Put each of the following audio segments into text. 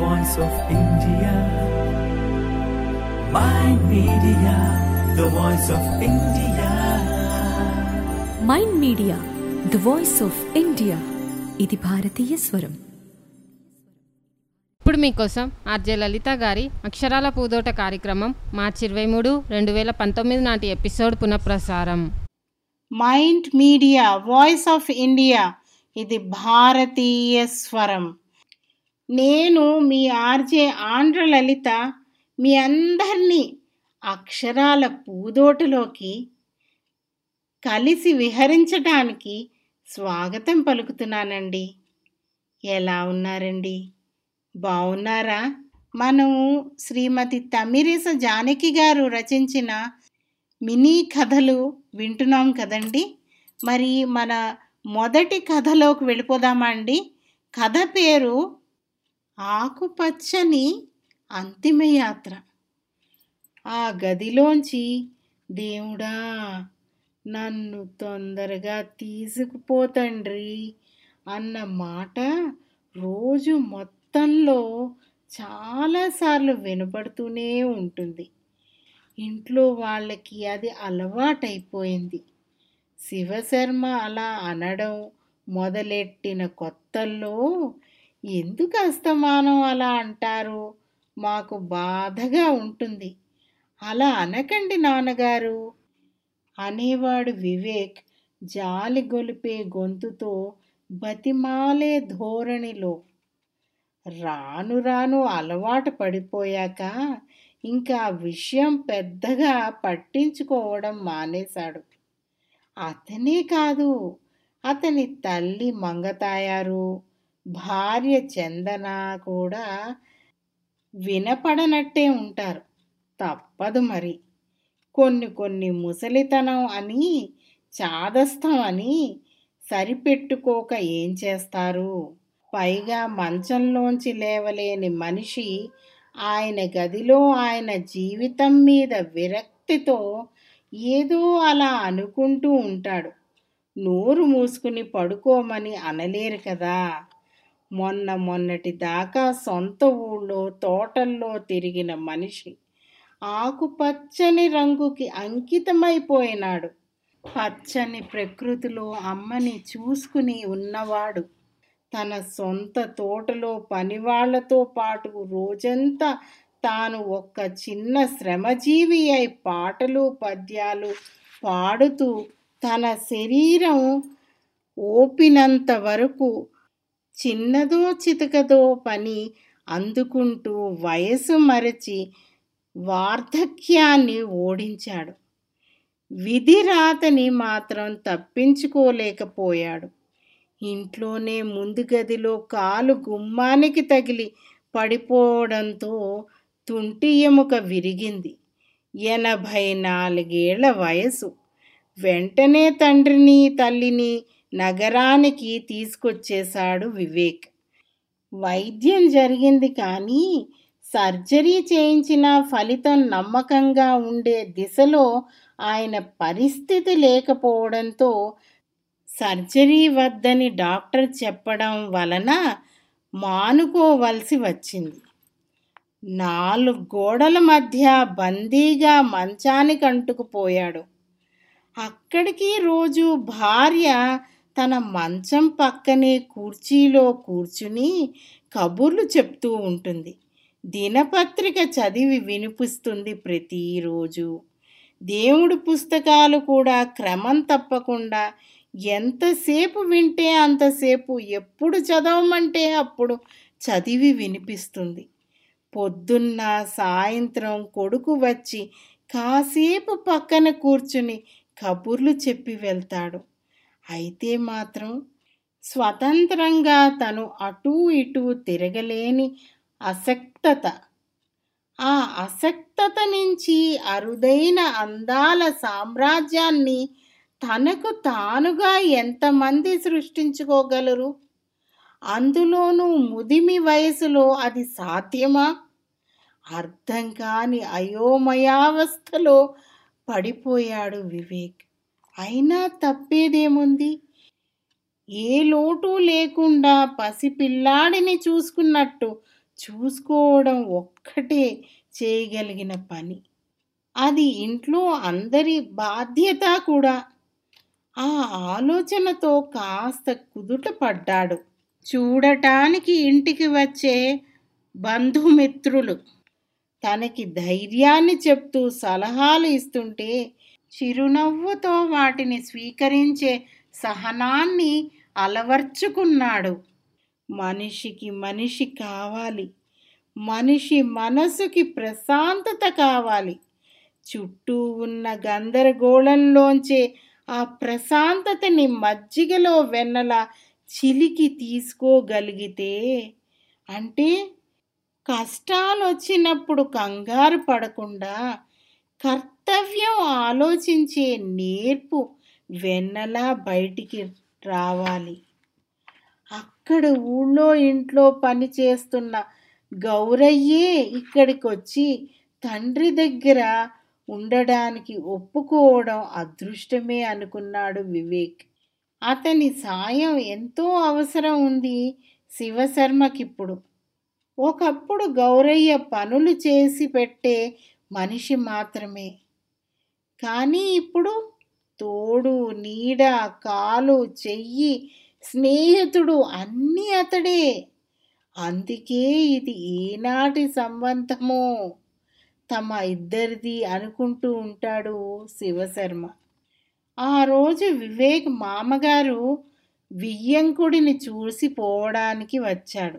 voice of India. Mind Media, the voice of India. Mind Media the voice of India. ఇది భారతీయ స్వరం. ఇప్పుడు మీకోసం ఆర్జే లలిత గారి అక్షరాల పూదోట కార్యక్రమం మార్చి 23, 2019 నాటి ఎపిసోడ్ పునఃప్రసారం. Mind Media voice of India, ఇది భారతీయ స్వరం. నేను మీ ఆర్జే ఆంధ్ర లలిత మీ అందరినీ అక్షరాల పూదోటలోకి కలిసి విహరించడానికి స్వాగతం పలుకుతున్నానండి. ఎలా ఉన్నారండి? బాగున్నారా? మనం శ్రీమతి తమ్మిరేస జానకి గారు రచించిన మినీ కథలు వింటున్నాం కదండి. మరి మన మొదటి కథలోకి వెళ్ళిపోదామా అండి? కథ పేరు ఆకుపచ్చని అంతిమయాత్ర. ఆ గదిలోంచి దేవుడా నన్ను తొందరగా తీసుకుపోతండ్రి అన్న మాట రోజు మొత్తంలో చాలాసార్లు వినపడుతూనే ఉంటుంది. ఇంట్లో వాళ్ళకి అది అలవాటైపోయింది. శివశర్మ అలా అనడం మొదలెట్టిన కొత్తల్లో ఎందుకు అస్తమానం అలా అంటారు, మాకు బాధగా ఉంటుంది. అలా అనకండి నాన్నగారు అనేవాడు వివేక్ జాలి గొలిపే గొంతుతో, బతిమాలే ధోరణిలో. రాను రాను అలవాటు పడిపోయాక ఇంకా ఆ విషయం పెద్దగా పట్టించుకోవడం మానేశాడు. అతనే కాదు, అతని తల్లి మంగతాయారు, భార్య చందన కూడా వినపడనట్టే ఉంటారు. తప్పదు మరి. కొన్ని ముసలితనం అని, చాదస్తం అని సరిపెట్టుకోక ఏం చేస్తారు? పైగా మంచంలోంచి లేవలేని మనిషి ఆయన గదిలో ఆయన జీవితం మీద విరక్తితో ఏదో అలా అనుకుంటూ ఉంటాడు. నోరు మూసుకుని పడుకోమని అనలేరు కదా. మొన్నటి దాకా సొంత ఊళ్ళో తోటల్లో తిరిగిన మనిషి ఆకుపచ్చని రంగుకి అంకితమైపోయినాడు. పచ్చని ప్రకృతిలో అమ్మని చూసుకుని ఉన్నవాడు తన సొంత తోటలో పనివాళ్లతో పాటు రోజంతా తాను ఒక్క చిన్న శ్రమజీవి అయి పాటలు పద్యాలు పాడుతూ తన శరీరం ఓపినంత వరకు చిన్నదో చితకదో పని అందుకుంటూ వయసు మరచి వార్ధక్యాన్ని ఓడించాడు. విధి రాతని మాత్రం తప్పించుకోలేకపోయాడు. ఇంట్లోనే ముందు గదిలో కాలు గుమ్మానికి తగిలి పడిపోవడంతో తుంటి ఎముక విరిగింది. 84 ఏళ్ల వయసు. వెంటనే తండ్రిని తల్లిని నగరానికి తీసుకొచ్చేశాడు వివేక్. వైద్యం జరిగింది కానీ సర్జరీ చేయించిన ఫలితం నమ్మకంగా ఉండే దిశలో ఆయన పరిస్థితి లేకపోవడంతో సర్జరీ వద్దని డాక్టర్ చెప్పడం వలన మానుకోవలసి వచ్చింది. 4 గోడల మధ్య బందీగా మంచానికి అంటుకుపోయాడు. అక్కడికి రోజు భార్య తన మంచం పక్కనే కుర్చీలో కూర్చుని కబుర్లు చెప్తూ ఉంటుంది. దినపత్రిక చదివి వినిపిస్తుంది ప్రతిరోజు. దేవుడు పుస్తకాలు కూడా క్రమం తప్పకుండా ఎంతసేపు వింటే అంతసేపు, ఎప్పుడు చదవమంటే అప్పుడు చదివి వినిపిస్తుంది. పొద్దున్న సాయంత్రం కొడుకు వచ్చి కాసేపు పక్కన కూర్చుని కబుర్లు చెప్పి వెళ్తాడు. అయితే మాత్రం స్వతంత్రంగా తను అటూ ఇటూ తిరగలేని అసక్తత. ఆ అసక్తత నుంచి అరుదైన అందాల సామ్రాజ్యాన్ని తనకు తానుగా ఎంతమంది సృష్టించుకోగలరు? అందులోనూ ముదిమి వయసులో అది సాధ్యమా? అర్థం కాని అయోమయావస్థలో పడిపోయాడు వివేక్. అయినా తప్పేదేముంది? ఏ లోటు లేకుండా పసిపిల్లాడిని చూసుకున్నట్టు చూసుకోవడం ఒక్కటే చేయగలిగిన పని. అది ఇంట్లో అందరి బాధ్యత కూడా. ఆ ఆలోచనతో కాస్త కుదుట పడ్డాడు. చూడటానికి ఇంటికి వచ్చే బంధుమిత్రులు తనకి ధైర్యాన్ని చెప్తూ సలహాలు ఇస్తుంటే చిరునవ్వుతో వాటిని స్వీకరించే సహనాన్ని అలవర్చుకున్నాడు. మనిషికి మనిషి కావాలి. మనిషి మనసుకి ప్రశాంతత కావాలి. చుట్టూ ఉన్న గందరగోళంలోంచే ఆ ప్రశాంతతని మజ్జిగలో వెన్నలా చిలికి తీసుకోగలిగితే, అంటే కష్టాలు వచ్చినప్పుడు కంగారు పడకుండా కర్తవ్యం ఆలోచించే నేర్పు వెన్నలా బయటికి రావాలి. అక్కడ ఊళ్ళో ఇంట్లో పని చేస్తున్న గౌరయ్యే ఇక్కడికొచ్చి తండ్రి దగ్గర ఉండడానికి ఒప్పుకోవడం అదృష్టమే అనుకున్నాడు వివేక్. అతని సాయం ఎంతో అవసరం ఉంది శివశర్మకిప్పుడు. ఒకప్పుడు గౌరయ్య పనులు చేసి పెట్టే మనిషి మాత్రమే. కానీ ఇప్పుడు తోడు, నీడ, కాలు, చెయ్యి, స్నేహితుడు అన్నీ అతడే. అందుకే ఇది ఏనాటి సంబంధమో తమ ఇద్దరిది అనుకుంటూ ఉంటాడు శివశర్మ. ఆ రోజు వివేక్ మామగారు వియ్యంకుడిని చూసి పోవడానికి వచ్చాడు.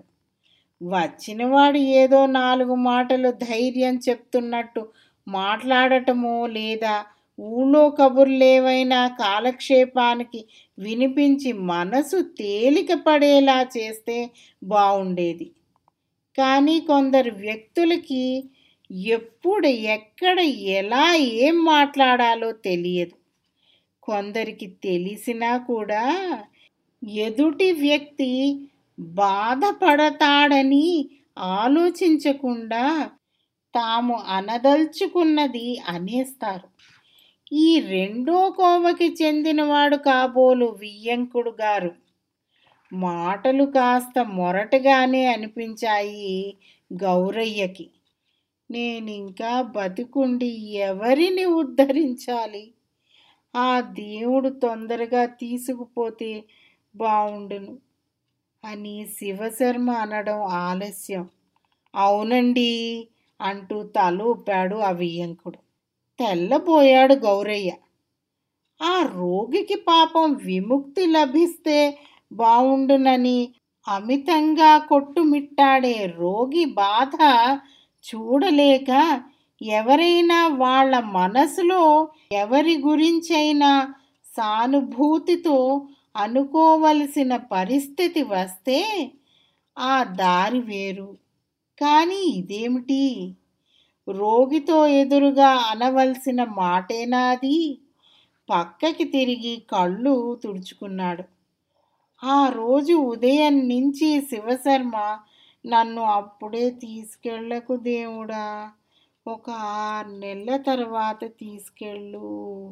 వచ్చినవాడు ఏదో 4 మాటలు ధైర్యం చెప్తున్నట్టు మాట్లాడటమో లేదా ఊళ్ళో కబుర్లేవైనా కాలక్షేపానికి వినిపించి మనసు తేలిక పడేలా చేస్తే బాగుండేది. కానీ కొందరు వ్యక్తులకి ఎప్పుడు ఎక్కడ ఎలా ఏం మాట్లాడాలో తెలియదు. కొందరికి తెలిసినా కూడా ఎదుటి వ్యక్తి బాధపడతాడని ఆలోచించకుండా తాము అనదలుచుకున్నది అనేస్తారు. ఈ రెండో కోవకి చెందినవాడు కాబోలు వియ్యంకుడు గారు. మాటలు కాస్త మొరటుగానే అనిపించాయి గౌరయ్యకి. నేనింకా బతికుండి ఎవరిని ఉద్ధరించాలి? ఆ దేవుడు తొందరగా తీసుకుపోతే బావుండును అని శివశర్మ అనడం ఆలస్యం. అవునండి అంటూ తల ఊపాడు ఆ వియ్యంకుడు. తెల్లబోయాడు గౌరయ్య. ఆ రోగికి పాపం విముక్తి లభిస్తే బావుండునని అమితంగా కొట్టుమిట్టాడే రోగి బాధ చూడలేక ఎవరైనా వాళ్ళ మనసులో ఎవరి గురించైనా సానుభూతితో అనుకోవలసిన పరిస్థితి వస్తే ఆ దారి వేరు. కానీ ఇదేమిటి? రోగితో ఎదురుగా అనవలసిన మాటేనా అది? పక్కకి తిరిగి కళ్ళు తుడుచుకున్నాడు. ఆ రోజు ఉదయం నుంచి శివశర్మ నన్ను అప్పుడే తీసుకెళ్ళకు దేవుడా, ఒక 6 నెలల తర్వాత తీసుకెళ్ళు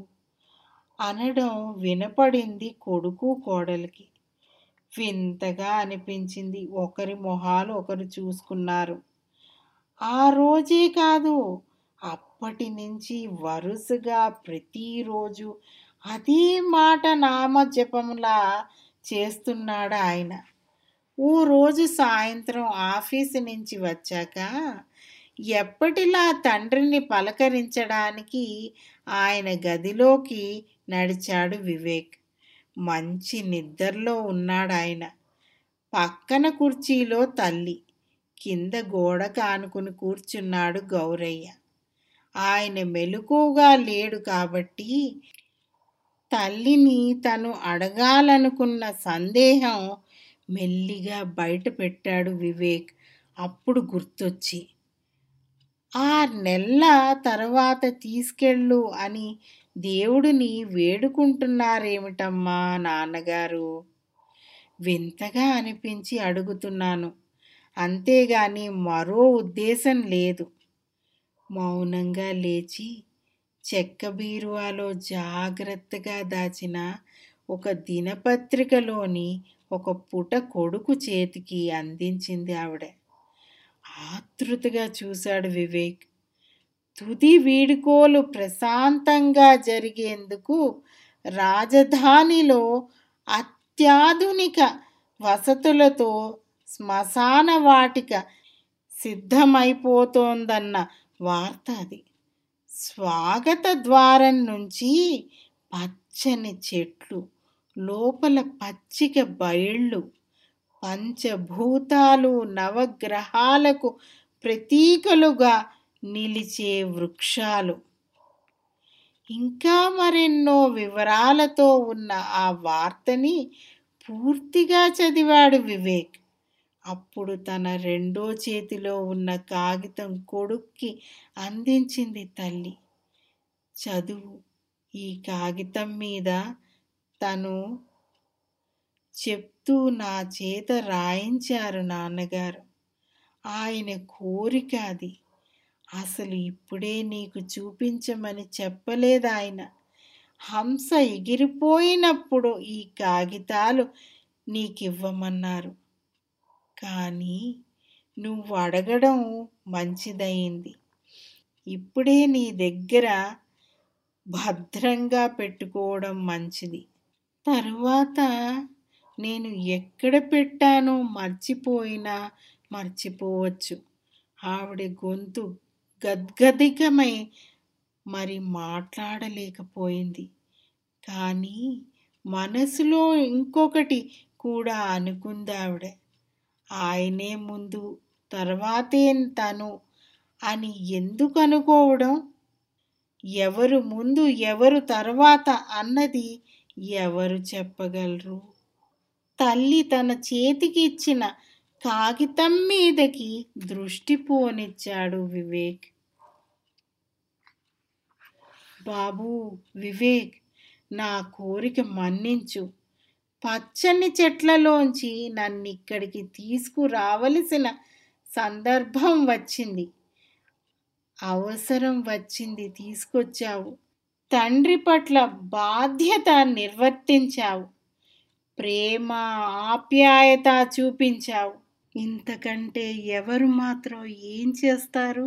అనడం వినపడింది కొడుకు కోడలికి. వింతగా అనిపించింది. ఒకరి మొహాలు ఒకరు చూసుకున్నారు. ఆ రోజే కాదు, అప్పటి నుంచి వరుసగా ప్రతిరోజు అదే మాట నామజపంలా చేస్తున్నాడు ఆయన. ఓ రోజు సాయంత్రం ఆఫీసు నుంచి వచ్చాక ఎప్పటిలా తండ్రిని పలకరించడానికి ఆయన గదిలోకి నడిచాడు వివేక్. మంచి నిద్రలో ఉన్నాడు ఆయన. పక్కన కుర్చీలో తల్లి, కింద గోడ కానుకుని కూర్చున్నాడు గౌరయ్య. ఆయన మెలకువగా లేడు కాబట్టి తల్లిని తను అడగాలనుకున్న సందేహం మెల్లిగా బయట పెట్టాడు వివేక్. అప్పుడు గుర్తొచ్చి, 6 నెలల తర్వాత తీసుకెళ్ళు అని దేవుడిని వేడుకుంటున్నారేమిటమ్మా నాన్నగారు? వింతగా అనిపించి అడుగుతున్నాను, అంతేగాని మరో ఉద్దేశం లేదు. మౌనంగా లేచి చెక్క బీరువాలో జాగ్రత్తగా దాచిన ఒక దినపత్రికలోని ఒక పుట కొడుకు చేతికి అందించింది ఆవిడ. ఆతృతగా చూశాడు వివేక్. తుది వీడుకోలు ప్రశాంతంగా జరిగేందుకు రాజధానిలో అత్యాధునిక వసతులతో శ్మశాన వాటిక సిద్ధమైపోతోందన్న వార్త అది. స్వాగత ద్వారం నుంచి పచ్చని చెట్లు, లోపల పచ్చిక బయళ్ళు, పంచభూతాలు నవగ్రహాలకు ప్రతీకలుగా నిలిచే వృక్షాలు, ఇంకా మరెన్నో వివరాలతో ఉన్న ఆ వార్తని పూర్తిగా చదివాడు వివేక్. అప్పుడు తన రెండో చేతిలో ఉన్న కాగితం కొడుక్కి అందించింది తల్లి. చదువు. ఈ కాగితం మీద తను చెప్తూ నా చేత రాయించారు నాన్నగారు. ఆయన కోరిక అది. అసలు ఇప్పుడే నీకు చూపించమని చెప్పలేదాయన. హంస ఎగిరిపోయినప్పుడు ఈ కాగితాలు నీకివ్వమన్నారు. కానీ నువ్వు అడగడం మంచిదయింది. ఇప్పుడే నీ దగ్గర భద్రంగా పెట్టుకోవడం మంచిది. తరువాత నేను ఎక్కడ పెట్టానో మర్చిపోవచ్చు. ఆవిడ గొంతు గద్గదికమై మరి మాట్లాడలేకపోయింది. కానీ మనసులో ఇంకొకటి కూడా అనుకుందావిడ. ఆయనే ముందు, తర్వాతే తను అని ఎందుకు అనుకోవడం? ఎవరు ముందు ఎవరు తర్వాత అన్నది ఎవరు చెప్పగలరు? తల్లి తన చేతికి ఇచ్చిన కాగితం మీదకి దృష్టి పోనిచ్చాడు వివేక్. బాబూ వివేక్, నా కోరిక మన్నించు. పచ్చని చెట్లలోంచి నన్నిక్కడికి తీసుకురావలసిన సందర్భం వచ్చింది, అవసరం వచ్చింది, తీసుకొచ్చావు. తండ్రి పట్ల బాధ్యత నిర్వర్తించావు. ప్రేమ ఆప్యాయత చూపించావు. ఇంతకంటే ఎవరు మాత్రం ఏం చేస్తారు?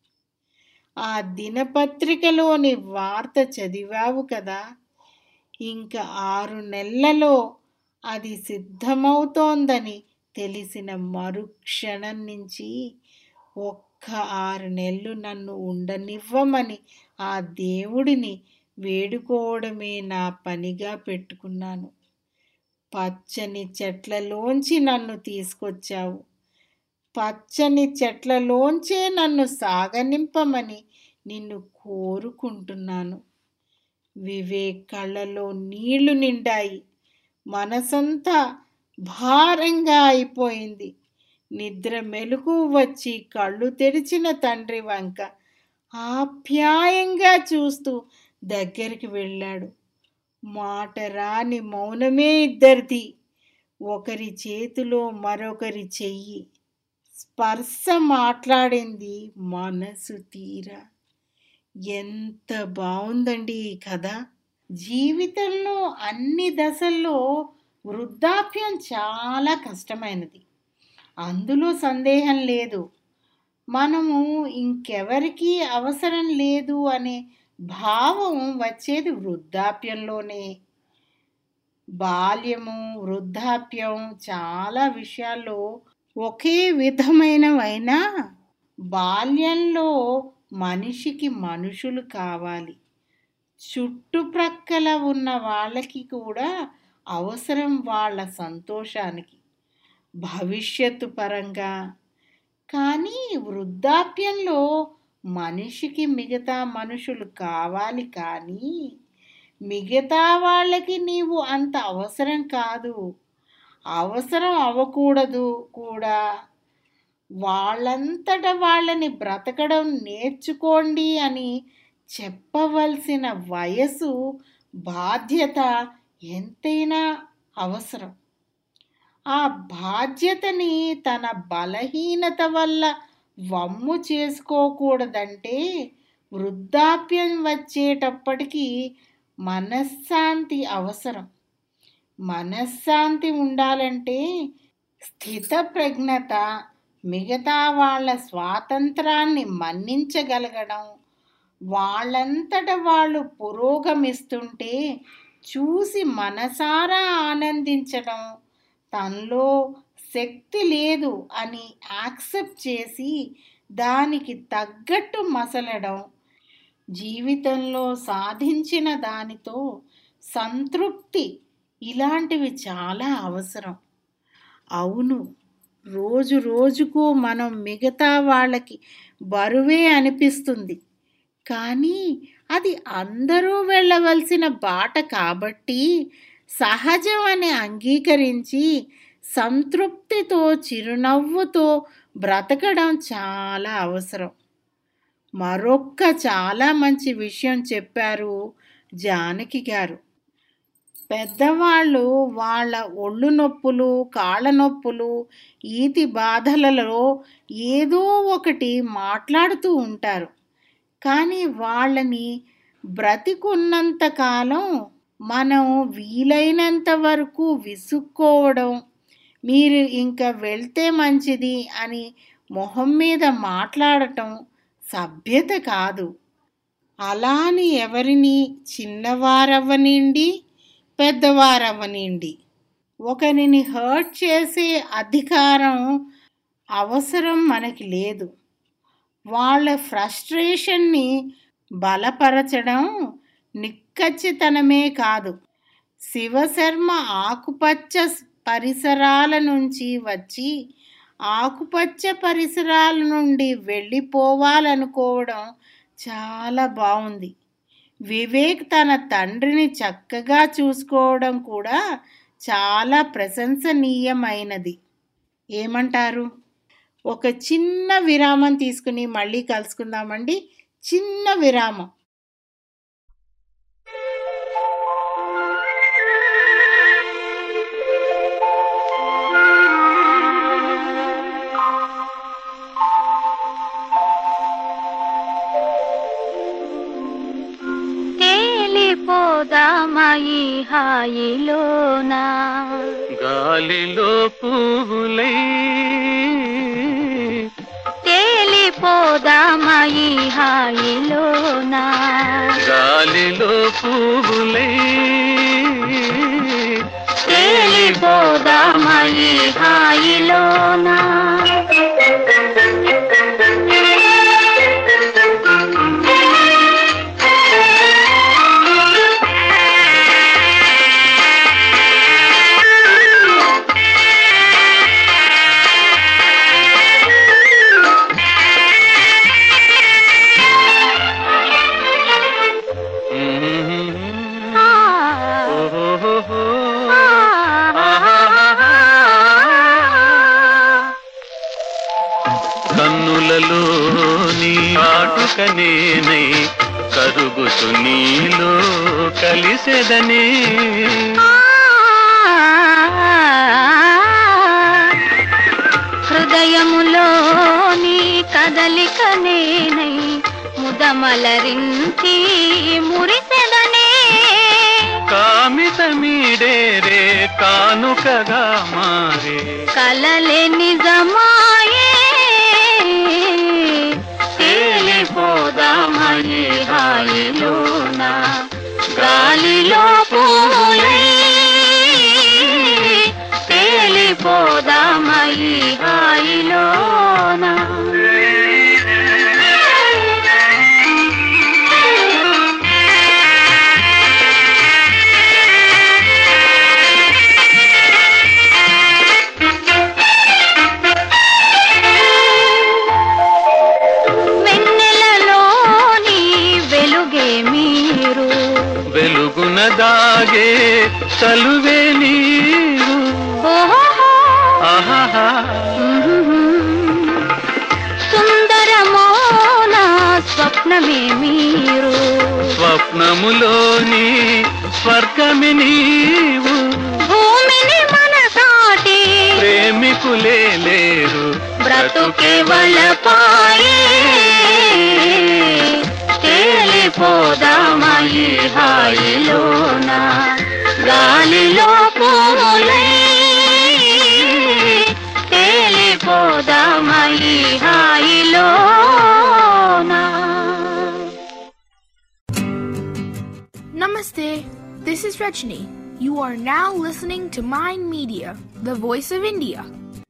ఆ దినపత్రికలోని వార్త చదివావు కదా. ఇంకా 6 నెలలలో అది సిద్ధమవుతోందని తెలిసిన మరుక్షణం నుంచి ఒక్క 6 నెలలు నన్ను ఉండనివ్వమని ఆ దేవుడిని వేడుకోవడమే నా పనిగా పెట్టుకున్నాను. పచ్చని చెట్లలోంచి నన్ను తీసుకొచ్చావు. పచ్చని చెట్లలోంచే నన్ను సాగనింపమని నిన్ను కోరుకుంటున్నాను. వివేక్ కళ్ళలో నీళ్లు నిండాయి. మనసంతా భారంగా అయిపోయింది. నిద్ర మెలకు వచ్చి కళ్ళు తెరిచిన తండ్రి వంక ఆప్యాయంగా చూస్తూ దగ్గరికి వెళ్ళాడు. మాట రాని మౌనమే ఇద్దరిది. ఒకరి చేతిలో మరొకరి చెయ్యి స్పర్శ మాట్లాడింది మనసు తీరా. ఎంత బాగుందండి ఈ కథ. జీవితంలో అన్ని దశల్లో వృద్ధాప్యం చాలా కష్టమైనది, అందులో సందేహం లేదు. మనము ఇంకెవరికీ అవసరం లేదు అనే భావం వచ్చేది వృద్ధాప్యంలోనే. బాల్యము వృద్ధాప్యం చాలా విషయాల్లో ఒకే విధమైనవైనా బాల్యంలో మనిషికి మనుషులు కావాలి. చుట్టుప్రక్కల ఉన్న వాళ్ళకి కూడా అవసరం, వాళ్ళ సంతోషానికి, భవిష్యత్తు పరంగా. కానీ వృద్ధాప్యంలో మనిషికి మిగతా మనుషులు కావాలి, కానీ మిగతా వాళ్ళకి నీవు అంత అవసరం కాదు, అవసరం అవ్వకూడదు కూడా. వాళ్ళంతట వాళ్ళని బ్రతకడం నేర్చుకోండి అని చెప్పవలసిన వయసు, బాధ్యత ఎంతైనా అవసరం. ఆ బాధ్యతని తన బలహీనత వల్ల వమ్ము చేసుకోకూడదంటే వృద్ధాప్యం వచ్చేటప్పటికి మనశ్శాంతి అవసరం. మనశ్శాంతి ఉండాలంటే స్థితప్రజ్ఞత, మిగతా వాళ్ళ స్వాతంత్రాన్ని మన్నించగలగడం, వాళ్ళంతట వాళ్ళు పురోగమిస్తుంటే చూసి మనసారా ఆనందించడం, తనలో శక్తి లేదు అని యాక్సెప్ట్ చేసి దానికి తగ్గట్టు మసలడం, జీవితంలో సాధించిన దానితో సంతృప్తి, ఇలాంటివి చాలా అవసరం. అవును, రోజు రోజుకు మనం మిగతా వాళ్ళకి బరువే అనిపిస్తుంది, కానీ అది అందరూ వెళ్ళవలసిన బాట కాబట్టి సహజం అని అంగీకరించి సంతృప్తితో చిరునవ్వుతో బ్రతకడం చాలా అవసరం. మరొక్క చాలా మంచి విషయం చెప్పారు జానకి గారు. పెద్దవాళ్ళు వాళ్ళ ఒళ్ళు నొప్పులు, కాళ్ళ నొప్పులు, ఈతి బాధలలో ఏదో ఒకటి మాట్లాడుతూ ఉంటారు. కానీ వాళ్ళని బ్రతికున్నంత కాలం మనం వీలైనంత వరకు విసుక్కోవడం, మీరు ఇంకా వెళ్తే మంచిది అని మొహం మీద మాట్లాడటం సభ్యత కాదు. అలాని ఎవరిని చిన్నవారవ్వనిండి పెద్దవారవ్వనిండి ఒకరిని హర్ట్ చేసే అధికారం, అవసరం మనకి లేదు. వాళ్ళ ఫ్రస్ట్రేషన్ని బలపరచడం నిక్కచ్చితనమే కాదు. శివశర్మ ఆకుపచ్చ పరిసరాల నుంచి వచ్చి ఆకుపచ్చ పరిసరాల నుండి వెళ్ళిపోవాలనుకోవడం చాలా బాగుంది. వివేక్ తన తండ్రిని చక్కగా చూసుకోవడం కూడా చాలా ప్రశంసనీయమైనది. ఏమంటారు? ఒక చిన్న విరామం తీసుకుని మళ్ళీ కలుసుకుందామండి. చిన్న విరామం. పోదామాయి హాయిలోనా గాలిలో పువ్వులై తేలిపోదామాయి హాయిలోనా గాలిలో పువ్వులై తేలిపోదామాయి హాయిలోనా కన్నులలోని కాటుకనేనై కరుగుతు నీలో కలిసెదనే హృదయములోని కదలికనేనై ముదమలరించి మురిసెదనే కామితమీడేరే కానుకగా మారే కలలే నిజమాయే తేలిపోదామయి హాయిలోనా గాలిలో పూలై తేలిపోదామయి హాయిలోనా వెలుగునదాగే చలువే నీరు ఆహా సుందరమోన స్వప్నమే మీరు స్వప్నములోని స్వర్గమి నీవు భూమిని మనసాటి ప్రేమికులే లేరు బ్రతుకే వలపాయే తేలిపోదామయి హాయిలోనా గాలిలో పూలై తేలిపోదామయి Namaste. This is Rajni. You are now listening to Mind Media, the voice of India.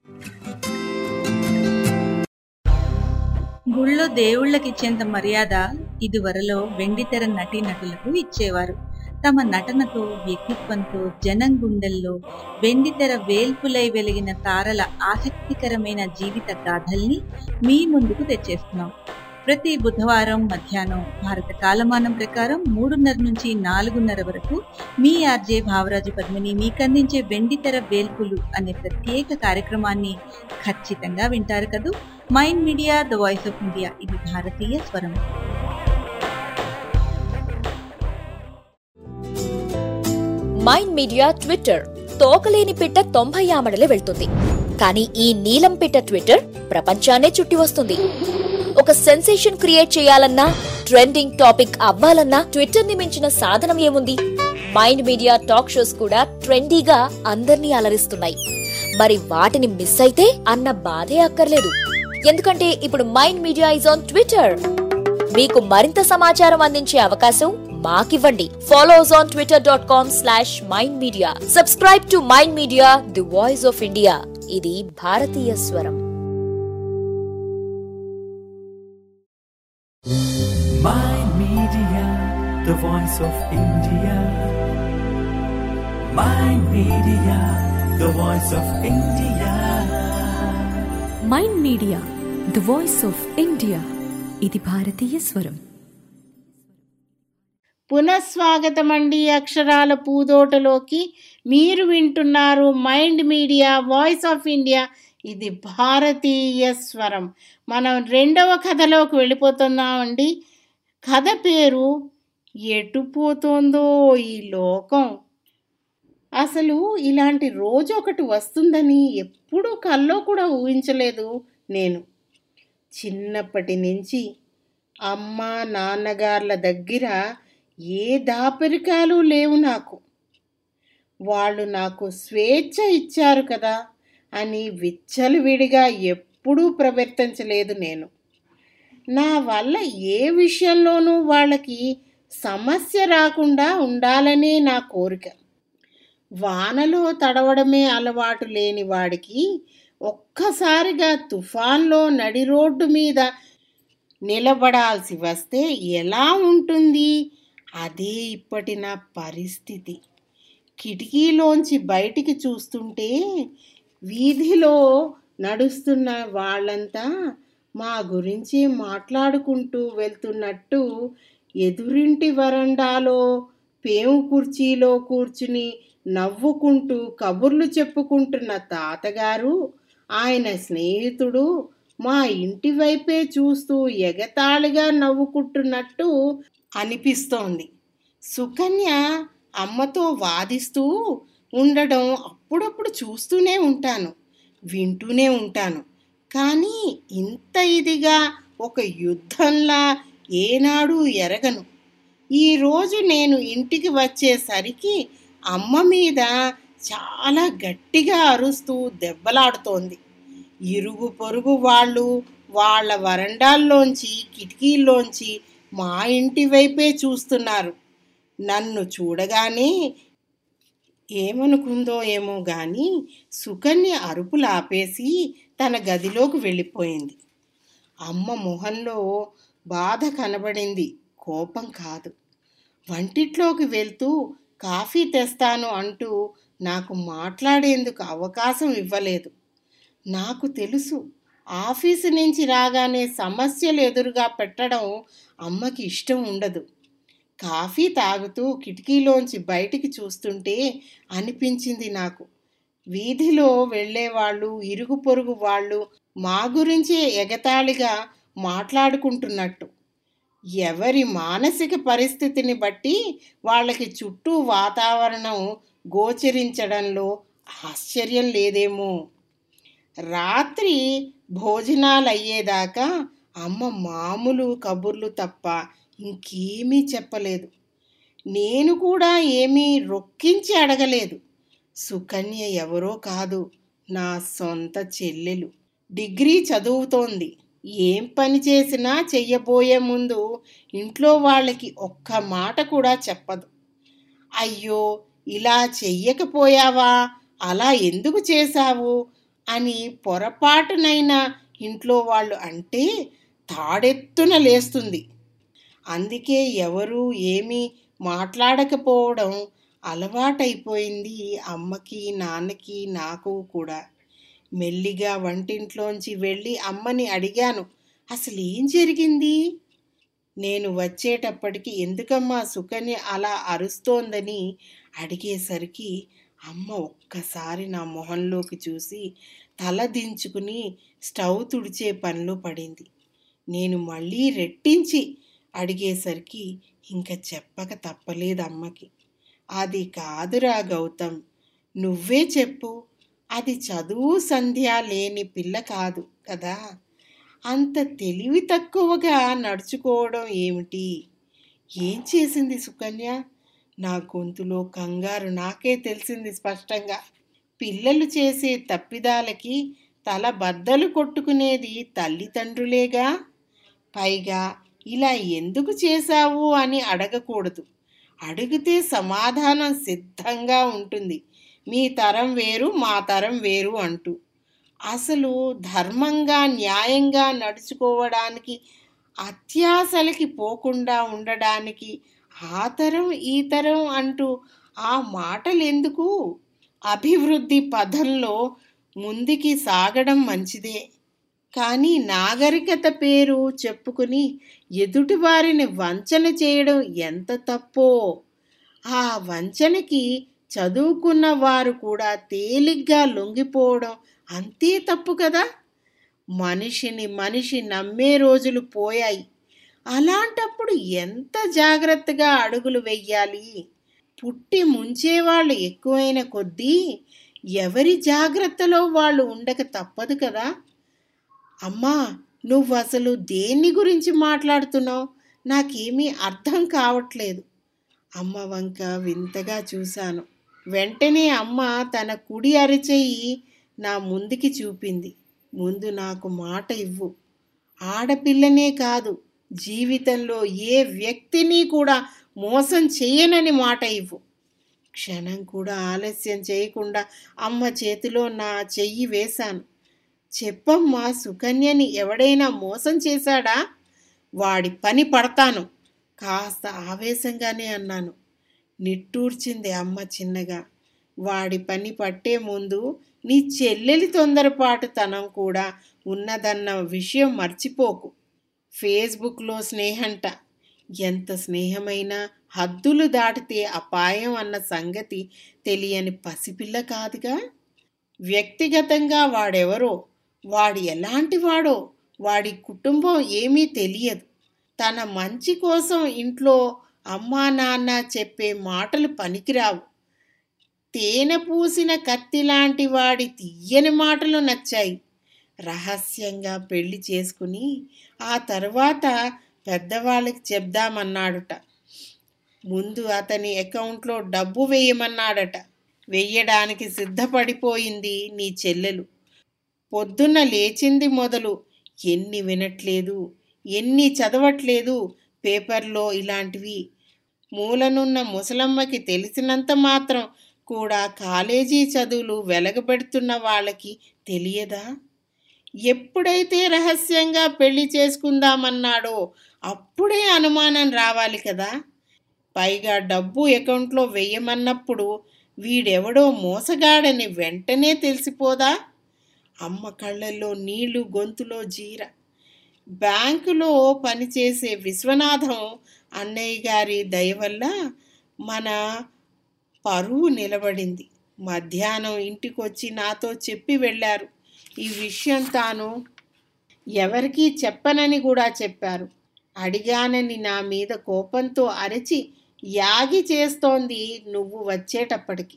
గుళ్ళో దేవుళ్ళకిచ్చేంత మర్యాద ఇదివరలో వెండితెర నటీనటులకు ఇచ్చేవారు. తమ నటనతో, వ్యక్తిత్వంతో జనం గుండెల్లో వెండితెర వేల్పులై వెలిగిన తారల ఆసక్తికరమైన జీవిత గాథల్ని మీ ముందుకు తెచ్చేస్తున్నాం. ప్రతి బుధవారం మధ్యాహ్నం భారత కాలమానం ప్రకారం 3:30 నుంచి 4:30 వరకు మీ ఆర్జే భావరాజు పద్మిని మీకందించే వెండితెర వేల్పులు అనే ప్రత్యేక కార్యక్రమాన్ని ఖచ్చితంగా వింటారు కదూ. Mind Media, the voice of India, ఇది భారతీయ స్వరం. Mind media Twitter. తోకలేని పిట్ట 90 ఆమడలే వెళ్తుంది, కానీ ఈ నీలం పిట్ట ట్విట్టర్ ప్రపంచాన్నే చుట్టి వస్తుంది. ఒక సెన్సేషన్ క్రియేట్ చేయాలన్నా, ట్రెండింగ్ టాపిక్ అవ్వాలన్నా ట్విట్టర్ ని మించిన సాధనం ఏముంది? మైండ్ మీడియా టాక్ షోస్ కూడా ట్రెండీగా అందర్నీ అలరిస్తున్నాయి. మరి వాటిని మిస్ అయితే అన్న బాధే అక్కర్లేదు. ఎందుకంటే ఇప్పుడు Mind Media is on Twitter. మీకు మరింత సమాచారం అందించే అవకాశం మాకివ్వండి. Follow us on twitter.com/mindmedia. Subscribe to Mind Media, the voice of India. ఇది భారతీయ స్వరం. Mind Media, the voice of India. Mind Media, the voice of India. Mind Media, the voice of India. ఇది భారతీయ స్వరం. పునఃస్వాగతం అండి. అక్షరాల పూదోటలోకి మీరు వింటున్నారు Mind Media, voice of India, ఇది భారతీయ స్వరం. మనం రెండవ కథలోకి వెళ్ళిపోతున్నామండి. కథ పేరు ఎటు పోతోందో ఈ లోకం. అసలు ఇలాంటి రోజు ఒకటి వస్తుందని ఎప్పుడూ కల్లో కూడా ఊహించలేదు నేను. చిన్నప్పటి నుంచి అమ్మ నాన్నగార్ల దగ్గర ఏ దాపరికాలు లేవు నాకు. వాళ్ళు నాకు స్వేచ్ఛ ఇచ్చారు కదా అని విచ్చలవిడిగా ఎప్పుడూ ప్రవర్తించలేదు నేను. నా వల్ల ఏ విషయంలోనూ వాళ్ళకి సమస్య రాకుండా ఉండాలనే నా కోరిక. వానలో తడవడమే అలవాటు లేని వాడికి ఒక్కసారిగా తుఫాన్లో నడి రోడ్డు మీద నిలబడాల్సి వస్తే ఎలా ఉంటుంది? అదే ఇప్పటి నా పరిస్థితి. కిటికీలోంచి బయటికి చూస్తుంటే వీధిలో నడుస్తున్న వాళ్ళంతా మా గురించి మాట్లాడుకుంటూ వెళ్తున్నట్టు ఎదురింటి వరండాలో పేము కుర్చీలో కూర్చుని నవ్వుకుంటూ కబుర్లు చెప్పుకుంటున్న తాతగారు, ఆయన స్నేహితుడు మా ఇంటి వైపే చూస్తూ ఎగతాళిగా నవ్వుకుంటున్నట్టు అనిపిస్తోంది. సుకన్య అమ్మతో వాదిస్తూ ఉండడం అప్పుడప్పుడు చూస్తూనే ఉంటాను, వింటూనే ఉంటాను. కానీ ఇంత ఇదిగా ఒక యుద్ధంలా ఏనాడు ఎరగను. ఈరోజు నేను ఇంటికి వచ్చేసరికి అమ్మ మీద చాలా గట్టిగా అరుస్తూ దెబ్బలాడుతోంది. ఇరుగు పొరుగు వాళ్ళు వాళ్ళ వరండాల్లోంచి కిటికీల్లోంచి మా ఇంటి వైపే చూస్తున్నారు. నన్ను చూడగానే ఏమనుకుందో ఏమో కానీ సుకన్య అరుపులు ఆపేసి తన గదిలోకి వెళ్ళిపోయింది. అమ్మ మొహంలో బాధ కనబడింది, కోపం కాదు. వంటిట్లోకి వెళ్తూ కాఫీ తెస్తాను అంటూ నాకు మాట్లాడేందుకు అవకాశం ఇవ్వలేదు. నాకు తెలుసు, ఆఫీసు నుంచి రాగానే సమస్యలు ఎదురుగా పెట్టడం అమ్మకి ఇష్టం ఉండదు. కాఫీ తాగుతూ కిటికీలోంచి బయటికి చూస్తుంటే అనిపించింది నాకు, వీధిలో వెళ్ళేవాళ్ళు ఇరుగు పొరుగు వాళ్ళు మా గురించే ఎగతాళిగా మాట్లాడుకుంటున్నట్టు. ఎవరి మానసిక పరిస్థితిని బట్టి వాళ్ళకి చుట్టూ వాతావరణం గోచరించడంలో ఆశ్చర్యం లేదేమో. రాత్రి భోజనాలు అయ్యేదాకా అమ్మ మామూలు కబుర్లు తప్ప ఇంకేమీ చెప్పలేదు. నేను కూడా ఏమీ రొక్కించి అడగలేదు. సుకన్య ఎవరో కాదు, నా సొంత చెల్లెలు. డిగ్రీ చదువుతోంది. ఏం పని చేసినా చెయ్యబోయే ముందు ఇంట్లో వాళ్ళకి ఒక్క మాట కూడా చెప్పదు. అయ్యో ఇలా చెయ్యకపోయావా, అలా ఎందుకు చేశావు అని పొరపాటునైనా ఇంట్లో వాళ్ళు అంటే తాడెత్తున లేస్తుంది. అందుకే ఎవరూ ఏమీ మాట్లాడకపోవడం అలవాటైపోయింది అమ్మకి, నాన్నకి, నాకు కూడా. మెల్లిగా వంటింట్లోంచి వెళ్ళి అమ్మని అడిగాను, అసలు ఏం జరిగింది? నేను వచ్చేటప్పటికి ఎందుకమ్మా సుకన్య అలా అరుస్తోందని అడిగేసరికి అమ్మ ఒక్కసారి నా మొహంలోకి చూసి తల దించుకుని స్టవ్ తుడిచే పనిలో పడింది. నేను మళ్ళీ రెట్టించి అడిగేసరికి ఇంకా చెప్పక తప్పలేదు అమ్మకి. అది కాదురా గౌతమ్, నువ్వే చెప్పు. అది చదువు సంధ్య లేని పిల్ల కాదు కదా, అంత తెలివి తక్కువగా నడుచుకోవడం ఏమిటి? ఏం చేసింది సుకన్య? నా గొంతులో కంగారు నాకే తెలిసింది స్పష్టంగా. పిల్లలు చేసే తప్పిదాలకి తల బద్దలు కొట్టుకునేది తల్లిదండ్రులేగా. పైగా ఇలా ఎందుకు చేశావు అని అడగకూడదు. అడిగితే సమాధానం సిద్ధంగా ఉంటుంది, మీ తరం వేరు మా తరం వేరు అంటూ. అసలు ధర్మంగా న్యాయంగా నడుచుకోవడానికి, అత్యాశలకి పోకుండా ఉండడానికి ఆ తరం ఈ తరం అంటూ ఆ మాటలు ఎందుకు? అభివృద్ధి పథంలో ముందుకి సాగడం మంచిదే, కానీ నాగరికత పేరు చెప్పుకుని ఎదుటివారిని వంచన చేయడం ఎంత తప్పో. ఆ వంచనకి చదువుకున్న వారు కూడా తేలిగ్గా లొంగిపోవడం అంతే తప్పు కదా. మనిషిని మనిషి నమ్మే రోజులు పోయాయి. అలాంటప్పుడు ఎంత జాగ్రత్తగా అడుగులు వెయ్యాలి. పుట్టి ముంచేవాళ్ళు ఎక్కువైన కొద్దీ ఎవరి జాగ్రత్తలో వాళ్ళు ఉండక తప్పదు కదా. అమ్మా, నువ్వు అసలు దేన్ని గురించి మాట్లాడుతున్నావు? నాకేమీ అర్థం కావట్లేదు. అమ్మ వంక వింతగా చూశాను. వెంటనే అమ్మ తన కుడి అరచెయ్యి నా ముందుకి చూపింది. ముందు నాకు మాట ఇవ్వు. ఆడపిల్లనే కాదు, జీవితంలో ఏ వ్యక్తిని కూడా మోసం చేయనని మాట ఇవ్వు. క్షణం కూడా ఆలస్యం చేయకుండా అమ్మ చేతిలో నా చెయ్యి వేశాను. చెప్పమ్మా, సుకన్యని ఎవడైనా మోసం చేశాడా? వాడి పని పడతాను, కాస్త ఆవేశంగానే అన్నాను. నిట్టూర్చింది అమ్మ చిన్నగా. వాడి పని పట్టే ముందు నీ చెల్లెలి తొందరపాటుతనం కూడా ఉన్నదన్న విషయం మర్చిపోకు. ఫేస్బుక్లో స్నేహంట. ఎంత స్నేహమైనా హద్దులు దాటితే అపాయం అన్న సంగతి తెలియని పసిపిల్ల కాదుగా. వ్యక్తిగతంగా వాడెవరో, వాడు ఎలాంటి వాడో, వాడి కుటుంబం ఏమీ తెలియదు. తన మంచి కోసం ఇంట్లో అమ్మా నాన్న చెప్పే మాటలు పనికిరావు. తేనె పూసిన కత్తి లాంటి వాడి తీయని మాటలు నచ్చాయి. రహస్యంగా పెళ్లి చేసుకుని ఆ తర్వాత పెద్దవాళ్ళకి చెప్దామన్నాడుట. ముందు అతని అకౌంట్లో డబ్బు వేయమన్నాడట. వెయ్యడానికి సిద్ధపడిపోయింది నీ చెల్లెలు. పొద్దున్న లేచింది మొదలు ఎన్ని వినట్లేదు, ఎన్ని చదవట్లేదు పేపర్లో ఇలాంటివి. మూలనున్న ముసలమ్మకి తెలిసినంత మాత్రం కూడా కాలేజీ చదువులు వెలగబెడుతున్న వాళ్ళకి తెలియదా? ఎప్పుడైతే రహస్యంగా పెళ్లి చేసుకుందామన్నాడో అప్పుడే అనుమానం రావాలి కదా. పైగా డబ్బు అకౌంట్లో వెయ్యమన్నప్పుడు వీడెవడో మోసగాడని వెంటనే తెలిసిపోదా? అమ్మ కళ్ళల్లో నీళ్లు, గొంతులో జీర. బ్యాంకులో పనిచేసే విశ్వనాథం అన్నయ్య గారి దయ వల్ల మన పరువు నిలబడింది. మధ్యాహ్నం ఇంటికొచ్చి నాతో చెప్పి వెళ్ళారు. ఈ విషయం తాను ఎవరికీ చెప్పనని కూడా చెప్పారు. అడిగానని నా మీద కోపంతో అరిచి యాగి చేస్తోంది నువ్వు వచ్చేటప్పటికి.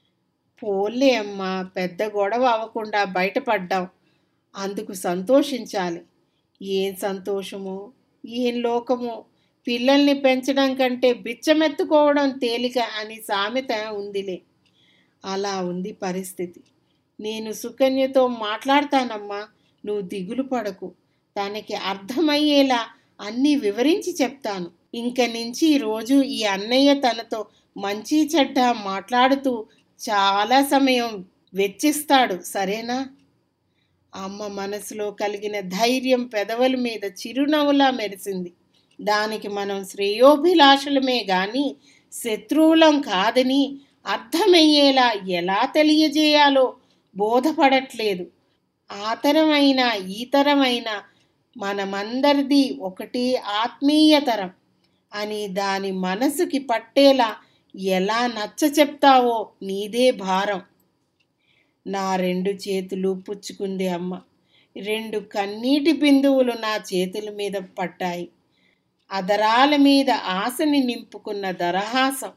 పోలే అమ్మా, పెద్ద గొడవ అవ్వకుండా బయటపడ్డాం, అందుకు సంతోషించాలి. ఏం సంతోషమో, ఏం లోకమో. పిల్లల్ని పెంచడం కంటే బిచ్చమెత్తుకోవడం తేలిక అని సామెత ఉందిలే. అలా ఉంది పరిస్థితి. నేను సుకన్యతో మాట్లాడతానమ్మా, నువ్వు దిగులు పడకు. తనకి అర్థమయ్యేలా అన్నీ వివరించి చెప్తాను. ఇంక నుంచి రోజు ఈ అన్నయ్య తనతో మంచి చెడ్డ మాట్లాడుతూ చాలా సమయం వెచ్చిస్తాడు, సరేనా? అమ్మ మనసులో కలిగిన ధైర్యం పెదవుల మీద చిరునవ్వులా మెరిసింది. దానికి మనం శ్రేయోభిలాషులమే గాని శత్రువులం కాదని అర్థమయ్యేలా ఎలా తెలియజేయాలో బోధపడట్లేదు. ఆ తరమైనా ఈ తరమైనా మనమందరిది ఒకటి ఆత్మీయతరం అని దాని మనసుకి పట్టేలా ఎలా నచ్చ చెప్తావో నీదే భారం. నా 2 చేతులు పుచ్చుకుంది అమ్మ. 2 కన్నీటి బిందువులు నా చేతుల మీద పడ్డాయి. అదరాల మీద ఆశని నింపుకున్న దరహాసం.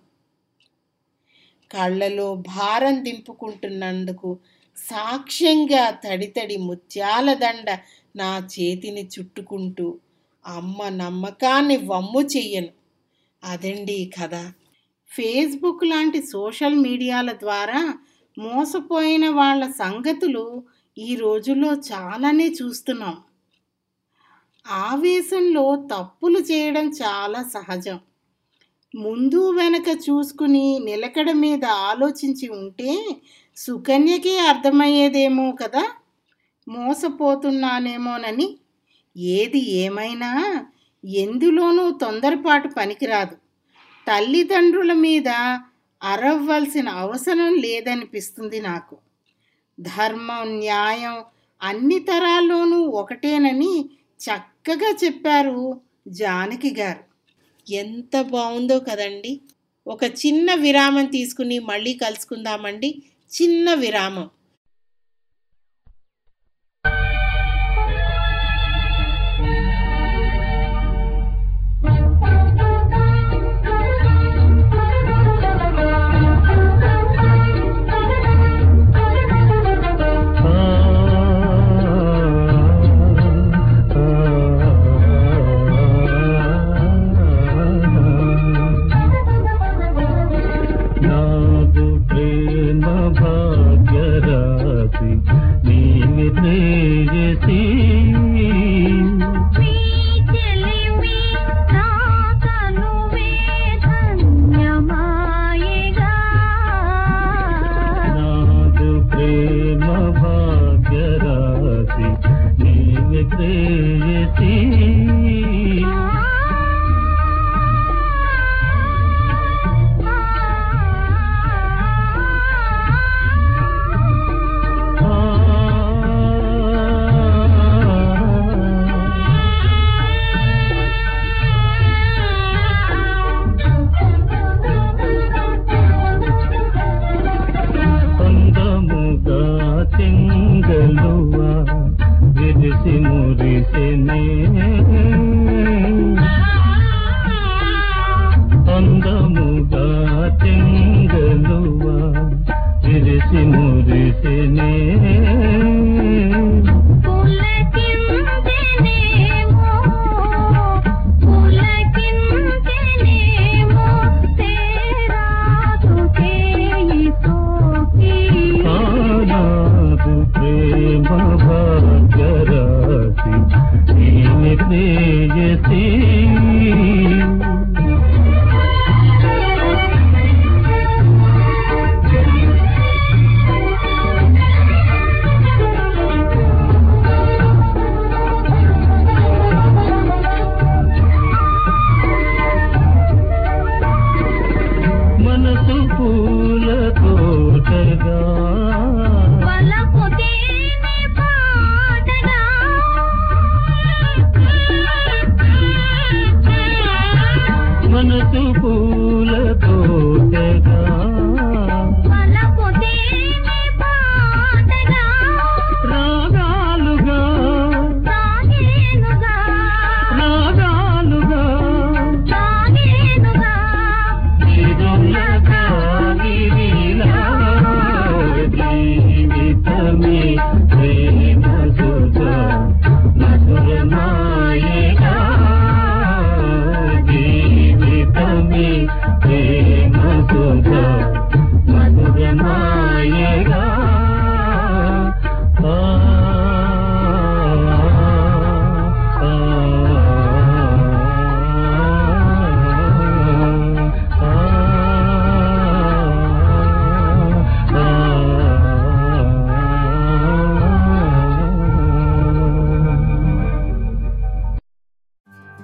కళ్ళలో భారం దింపుకుంటున్నందుకు సాక్ష్యంగా తడితడి ముత్యాల దండ నా చేతిని చుట్టుకుంటూ అమ్మ నమ్మకాన్ని వమ్ము చెయ్యను. అదండి కథ. ఫేస్బుక్ లాంటి సోషల్ మీడియాల ద్వారా మోసపోయిన వాళ్ళ సంగతులు ఈ రోజుల్లో చాలానే చూస్తున్నాం. ఆవేశంలో తప్పులు చేయడం చాలా సహజం. ముందు వెనక చూసుకుని నిలకడ మీద ఆలోచించి ఉంటే సుకన్యకే అర్థమయ్యేదేమో కదా, మోసపోతున్నానేమోనని. ఏది ఏమైనా ఎందులోనూ తొందరపాటు పనికిరాదు. తల్లిదండ్రుల మీద అరవ్వాల్సిన అవసరం లేదనిపిస్తుంది నాకు. ధర్మం, న్యాయం అన్ని తరాల్లోనూ ఒకటేనని చక్కగా చెప్పారు జానకి గారు. ఎంత బాగుందో కదండి. ఒక చిన్న విరామం తీసుకుని మళ్ళీ కలుసుకుందామండి. చిన్న విరామం.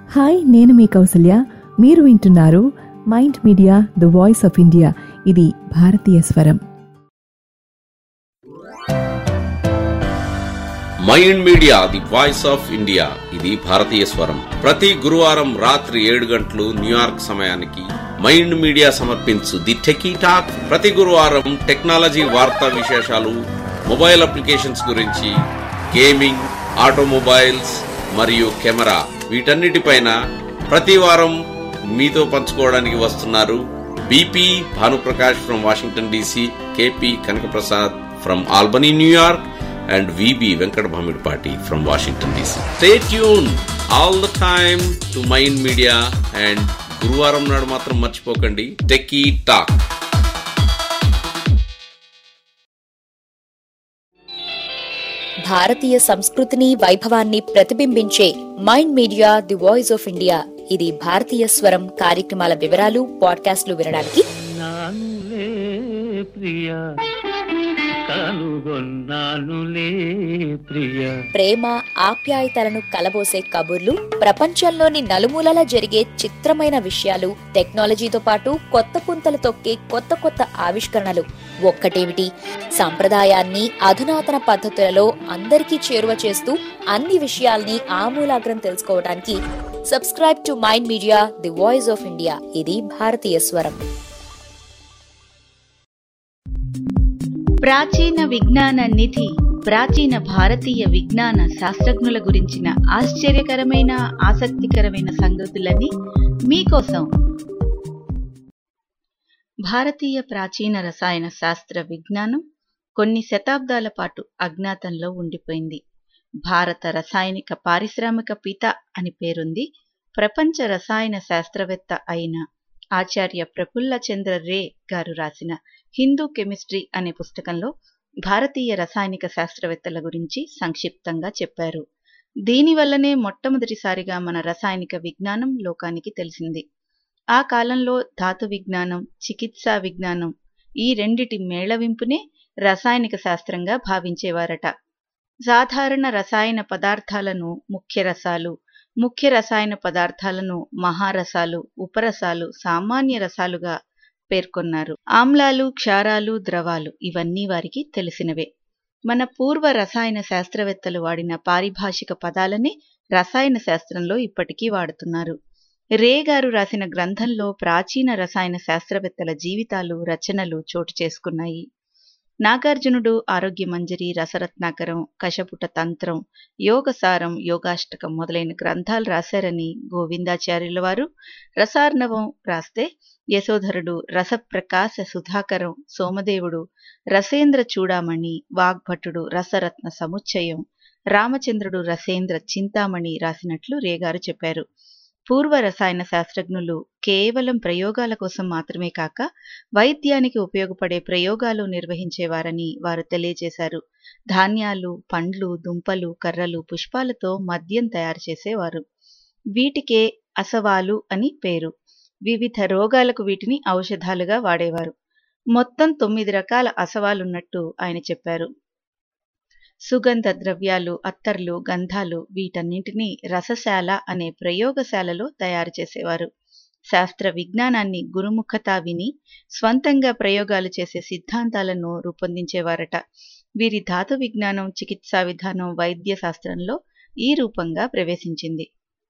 హాయ్, నేను మీ కౌసల్య. మీరు వింటున్నారు Mind Media the voice of India. ఇది భారతీయ స్వరం. Mind Media the voice of India, ఇది భారతీయ స్వరం. ప్రతి గురువారం రాత్రి 7 గంటలు న్యూయార్క్ సమయానికి మైండ్ మీడియా సమర్పించు ది టెకీ టాక్. ప్రతి గురువారం టెక్నాలజీ వార్తా విశేషాలు, మొబైల్ అప్లికేషన్స్ గురించి, గేమింగ్, ఆటోమొబైల్స్ మరియు కెమెరా, వీటన్నిటిపైన ప్రతి వారం మీతో పంచుకోవడానికి వస్తున్నారు BP Bhanuprakash from Washington DC, KP Kanakaprasad from Albany New York, and VB Venkat Bhamidpati from Washington DC. Stay tuned all the time to Mind Media, and గురువారం నాడు మాత్రం మర్చిపోకండి టెకీ టాక్. భారతీయ సంస్కృతిని, వైభవాన్ని ప్రతిబింబించే Mind Media the voice of India. ఇది భారతీయ స్వరం కార్యక్రమాల వివరాలు, పాడ్కాస్ట్లు వినడానికి ప్రేమ, ఆప్యాయతలను కలబోసే కబుర్లు, ప్రపంచంలోని నలుమూలలా జరిగే చిత్రమైన విషయాలు, టెక్నాలజీతో పాటు కొత్త పుంతలు తొక్కే కొత్త కొత్త ఆవిష్కరణలు. ఒక్కటేమిటి, సంప్రదాయాన్ని అధునాతన పద్ధతులలో అందరికీ చేరువ చేస్తూ అన్ని విషయాల్ని ఆమూలాగ్రం తెలుసుకోవడానికి subscribe to Mind Media the voice of India. ఇది భారతీయ స్వరం. ప్రాచీన విజ్ఞాన నిధి, ప్రాచీన భారతీయ విజ్ఞాన శాస్త్రజ్ఞుల గురించిన ఆశ్చర్యకరమైన, ఆసక్తికరమైన సంగతులని మీకోసం. భారతీయ ప్రాచీన రసాయన శాస్త్ర విజ్ఞానం కొన్ని శతాబ్దాల పాటు అజ్ఞాతంలో ఉండిపోయింది. భారత రసాయనిక పారిశ్రామిక పిత అని పేరుంది ప్రపంచ రసాయన శాస్త్రవేత్త అయిన ఆచార్య ప్రఫుల్ల చంద్ర రే గారు రాసిన హిందూ కెమిస్ట్రీ అనే పుస్తకంలో భారతీయ రసాయనిక శాస్త్రవేత్తల గురించి సంక్షిప్తంగా చెప్పారు. దీనివల్లనే మొట్టమొదటిసారిగా మన రసాయనిక విజ్ఞానం లోకానికి తెలిసింది. ఆ కాలంలో ధాతు విజ్ఞానం, చికిత్సా విజ్ఞానం, ఈ రెండిటి మేళవింపునే రసాయనిక శాస్త్రంగా భావించేవారట. సాధారణ రసాయన పదార్థాలను ముఖ్య రసాలు, ముఖ్య రసాయన పదార్థాలను మహారసాలు, ఉపరసాలు, సామాన్య రసాలుగా పేర్కొన్నారు. ఆమ్లాలు, క్షారాలు, ద్రవాలు ఇవన్నీ వారికి తెలిసినవే. మన పూర్వ రసాయన శాస్త్రవేత్తలు వాడిన పారిభాషిక పదాలనే రసాయన శాస్త్రంలో ఇప్పటికీ వాడుతున్నారు. రే గారు రాసిన గ్రంథంలో ప్రాచీన రసాయన శాస్త్రవేత్తల జీవితాలు, రచనలు చోటు చేసుకున్నాయి. నాగార్జునుడు ఆరోగ్య మంజరి, రసరత్నాకరం, కశపుట తంత్రం, యోగసారం, యోగాష్టకం మొదలైన గ్రంథాలు రాశారని గోవిందాచార్యుల వారు, రసార్ణవం రాస్తే యశోధరుడు, రసప్రకాశ సుధాకరం, సోమదేవుడు, రసేంద్ర చూడామణి, వాగ్భటుడు రసరత్న సముచ్చయం, రామచంద్రుడు రసేంద్ర చింతామణి రాసినట్లు రేగారు చెప్పారు. పూర్వ రసాయన శాస్త్రజ్ఞులు కేవలం ప్రయోగాల కోసం మాత్రమే కాక వైద్యానికి ఉపయోగపడే ప్రయోగాలు నిర్వహించేవారని వారు తెలియజేశారు. ధాన్యాలు, పండ్లు, దుంపలు, కర్రలు, పుష్పాలతో మద్యం తయారు చేసేవారు. వీటికే అసవాలు అని పేరు. వివిధ రోగాలకు వీటిని ఔషధాలుగా వాడేవారు. మొత్తం 9 రకాల అసవాలున్నట్టు ఆయన చెప్పారు. సుగంధ ద్రవ్యాలు, అత్తర్లు, గంధాలు వీటన్నింటినీ రసశాల అనే ప్రయోగశాలలో తయారు చేసేవారు. శాస్త్ర విజ్ఞానాన్ని గురుముఖతా విని స్వంతంగా ప్రయోగాలు చేసే సిద్ధాంతాలను రూపొందించేవారట. వీరి ధాతు విజ్ఞానం, చికిత్సా విధానం వైద్య శాస్త్రంలో ఈ రూపంగా ప్రవేశించింది.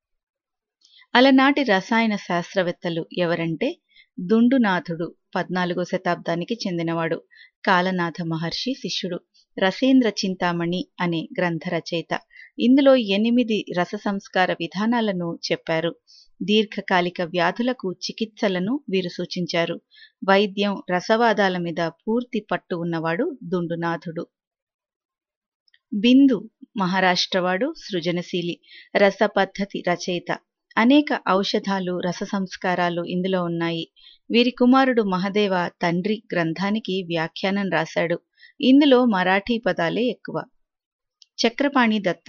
అలనాటి రసాయన శాస్త్రవేత్తలు ఎవరంటే దుండునాథుడు 14వ శతాబ్దానికి చెందినవాడు, కాలనాథ మహర్షి శిష్యుడు, రసేంద్ర చింతామణి అనే గ్రంథ రచయిత. ఇందులో 8 రస సంస్కార విధానాలను చెప్పారు. దీర్ఘకాలిక వ్యాధులకు చికిత్సలను వీరు సూచించారు. వైద్యం, రసవాదాల మీద పూర్తి పట్టు ఉన్నవాడు దుండునాథుడు. బిందు మహారాష్ట్రవాడు, సృజనశీలి, రస పద్ధతి రచయిత. అనేక ఔషధాలు, రస సంస్కారాలు ఇందులో ఉన్నాయి. వీరి కుమారుడు మహదేవ తండ్రి గ్రంథానికి వ్యాఖ్యానం రాశాడు. ఇందులో మరాఠీ పదాలే ఎక్కువ. చక్రపాణి దత్త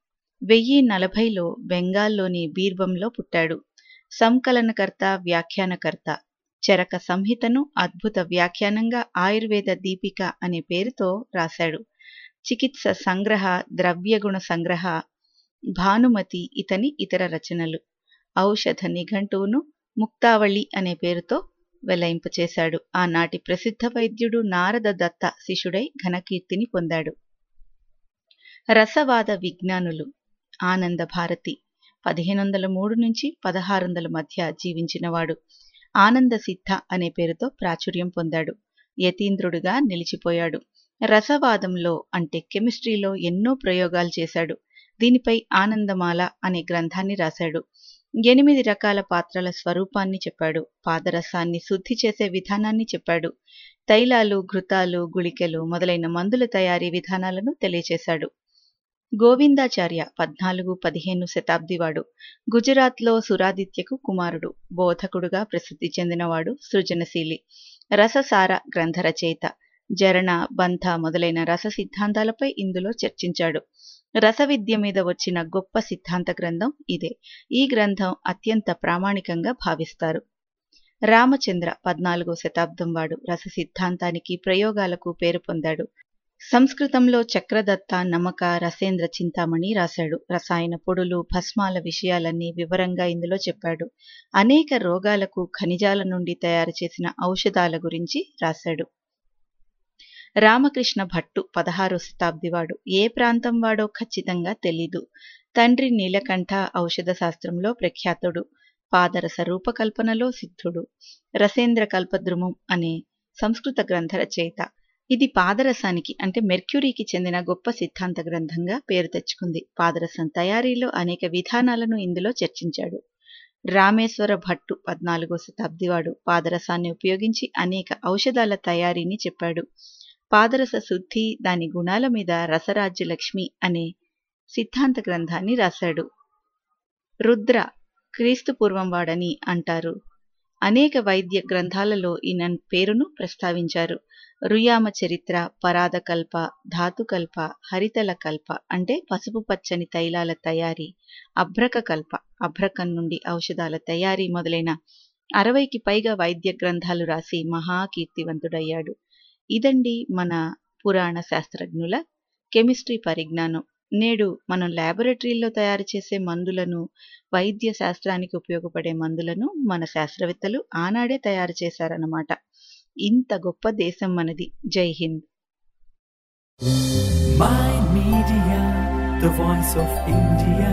1040లో బెంగాల్లోని బీర్బంలో పుట్టాడు. సంకలనకర్త, వ్యాఖ్యానకర్త. చరక సంహితను అద్భుత వ్యాఖ్యానంగా ఆయుర్వేద దీపిక అనే పేరుతో రాశాడు. చికిత్స సంగ్రహ, ద్రవ్యగుణ సంగ్రహ, భానుమతి ఇతని ఇతర రచనలు. ఔషధ నిఘంటువును ముక్తావళి అనే పేరుతో వెలయింపచేశాడు. ఆనాటి ప్రసిద్ధ వైద్యుడు నారద దత్త శిష్యుడై ఘనకీర్తిని పొందాడు. రసవాద విజ్ఞానులు ఆనంద భారతి 1503 నుంచి 1600 మధ్య జీవించినవాడు. ఆనంద సిద్ధ అనే పేరుతో ప్రాచుర్యం పొందాడు. యతీంద్రుడుగా నిలిచిపోయాడు. రసవాదంలో అంటే కెమిస్ట్రీలో ఎన్నో ప్రయోగాలు చేశాడు. దీనిపై ఆనందమాల అనే గ్రంథాన్ని రాశాడు. 8 రకాల పాత్రల స్వరూపాన్ని చెప్పాడు. పాదరసాన్ని శుద్ధి చేసే విధానాన్ని చెప్పాడు. తైలాలు, ఘృతాలు, గుళికలు మొదలైన మందుల తయారీ విధానాలను తెలియచేశాడు. గోవిందాచార్య 14-15 శతాబ్దివాడు. గుజరాత్లో సురాదిత్యకు కుమారుడు. బోధకుడుగా ప్రసిద్ధి చెందినవాడు. సృజనశీలి. రససార గ్రంథ రచయిత. జరణ, బంధ మొదలైన రస సిద్ధాంతాలపై ఇందులో చర్చించాడు. రస విద్య మీద వచ్చిన గొప్ప సిద్ధాంత గ్రంథం ఇదే. ఈ గ్రంథం అత్యంత ప్రామాణికంగా భావిస్తారు. రామచంద్ర 14వ శతాబ్దం వాడు. రస సిద్ధాంతానికి, ప్రయోగాలకు పేరు పొందాడు. సంస్కృతంలో చక్రదత్త, నమక, రసేంద్ర చింతామణి రాశాడు. రసాయన పొడులు, భస్మాల విషయాలన్నీ వివరంగా ఇందులో చెప్పాడు. అనేక రోగాలకు ఖనిజాల నుండి తయారు చేసిన ఔషధాల గురించి రాశాడు. రామకృష్ణ భట్టు 16వ శతాబ్దివాడు. ఏ ప్రాంతం వాడో ఖచ్చితంగా తెలీదు. తండ్రి నీలకంఠ ఔషధ శాస్త్రంలో ప్రఖ్యాతుడు. పాదరస రూపకల్పనలో సిద్ధుడు. రసేంద్ర కల్పద్రుమం అనే సంస్కృత గ్రంథ రచయిత. ఇది పాదరసానికి అంటే మెర్క్యూరీకి చెందిన గొప్ప సిద్ధాంత గ్రంథంగా పేరు తెచ్చుకుంది. పాదరసం తయారీలో అనేక విధానాలను ఇందులో చర్చించాడు. రామేశ్వర భట్టు 14వ శతాబ్దివాడు. పాదరసాన్ని ఉపయోగించి అనేక ఔషధాల తయారీని చెప్పాడు. పాదరస శుద్ధి, దాని గుణాల మీద రసరాజ్యలక్ష్మి అనే సిద్ధాంత గ్రంథాన్ని రాశాడు. రుద్ర క్రీస్తు పూర్వం వాడని అంటారు. అనేక వైద్య గ్రంథాలలో ఈయన పేరును ప్రస్తావించారు. రుయామ చరిత్ర, పరాదకల్ప, ధాతుకల్ప, హరితల కల్ప అంటే పసుపు పచ్చని తైలాల తయారీ, అభ్రక కల్ప, అభ్రకం నుండి ఔషధాల తయారీ మొదలైన 60కి పైగా వైద్య గ్రంథాలు రాసి మహాకీర్తివంతుడయ్యాడు. ఇదండి మన పురాణ శాస్త్రజ్ఞుల కెమిస్ట్రీ పరిజ్ఞానం. నేడు మనం ల్యాబొరేటరీల్లో తయారు చేసే మందులను, వైద్య శాస్త్రానికి ఉపయోగపడే మందులను మన శాస్త్రవేత్తలు ఆనాడే తయారు చేశారన్నమాట. ఇంత గొప్ప దేశం మనది. Jai Hind. Mind Media, the voice of India.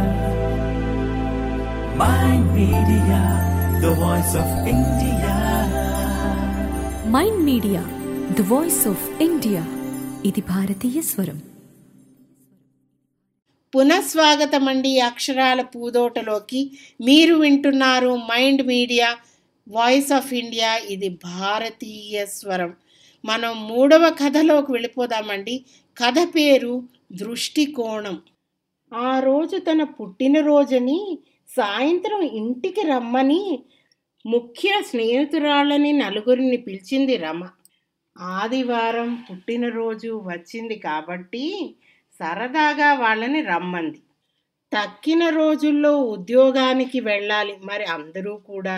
Mind Media, the voice of India. Mind Media the voice of India. ఇది భారతీయ స్వరం. పునఃస్వాగతమండి అక్షరాల పూదోటలోకి. మీరు వింటున్నారు Mind Media voice of India, ఇది భారతీయ స్వరం. మనం 3వ కథలోకి వెళ్ళిపోదామండి. కథ పేరు దృష్టికోణం. ఆ రోజు తన పుట్టినరోజుని సాయంత్రం ఇంటికి రమ్మని ముఖ్య స్నేహితురాళ్ళని 4 పిలిచింది రమ. ఆదివారం పుట్టినరోజు వచ్చింది కాబట్టి సరదాగా వాళ్ళని రమ్మంది. తక్కిన రోజుల్లో ఉద్యోగానికి వెళ్ళాలి మరి అందరూ కూడా.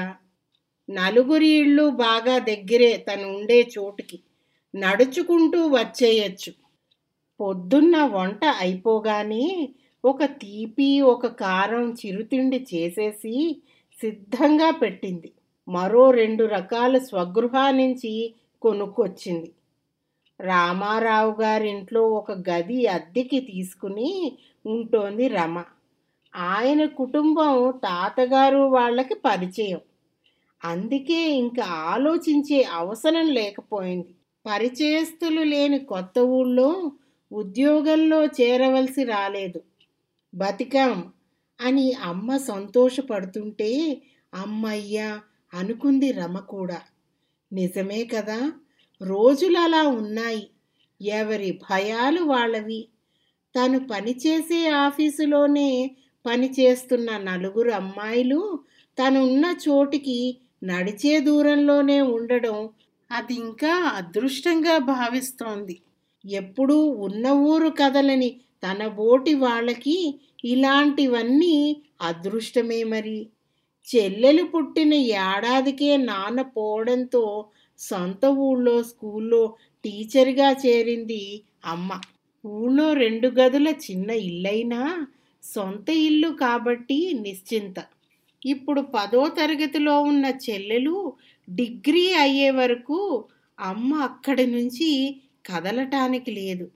4 ఇళ్ళు బాగా దగ్గరే తను ఉండే చోటుకి, నడుచుకుంటూ వచ్చేయచ్చు. పొద్దున్న వంట అయిపోగానే ఒక తీపి, ఒక కారం చిరుతిండి చేసేసి సిద్ధంగా పెట్టింది. మరో 2 రకాల స్వగృహా నుంచి కొనుక్కొచ్చింది. రామారావు గారింట్లో ఒక గది అద్దెకి తీసుకుని ఉంటోంది రమ. ఆయన కుటుంబం తాతగారు వాళ్ళకి పరిచయం. అందుకే ఇంకా ఆలోచించే అవసరం లేకపోయింది. పరిచయస్తులు లేని కొత్త ఊళ్ళో ఉద్యోగంలో చేరవలసి రాలేదు. బతికాం అని అమ్మ సంతోషపడుతుంటే అమ్మయ్యా అనుకుంది రమ కూడా. నిజమే కదా, రోజులు అలా ఉన్నాయి. ఎవరి భయాలు వాళ్ళవి. తను పనిచేసే ఆఫీసులోనే పనిచేస్తున్న 4 అమ్మాయిలు తను ఉన్న చోటికి నడిచే దూరంలోనే ఉండడం అది ఇంకా అదృష్టంగా భావిస్తోంది. ఎప్పుడూ ఉన్న ఊరు కదలని తన బోటి వాళ్ళకి ఇలాంటివన్నీ అదృష్టమే మరి. చెల్లెలు పుట్టిన ఏడాదికే నాన్న పోవడంతో సొంత ఊళ్ళో స్కూల్లో టీచర్గా చేరింది అమ్మ. ఊళ్ళో 2 గదుల చిన్న ఇల్లైనా సొంత ఇల్లు కాబట్టి నిశ్చింత. ఇప్పుడు 10వ తరగతిలో ఉన్న చెల్లెలు డిగ్రీ అయ్యే వరకు అమ్మ అక్కడి నుంచి కదలటానికి లేదు.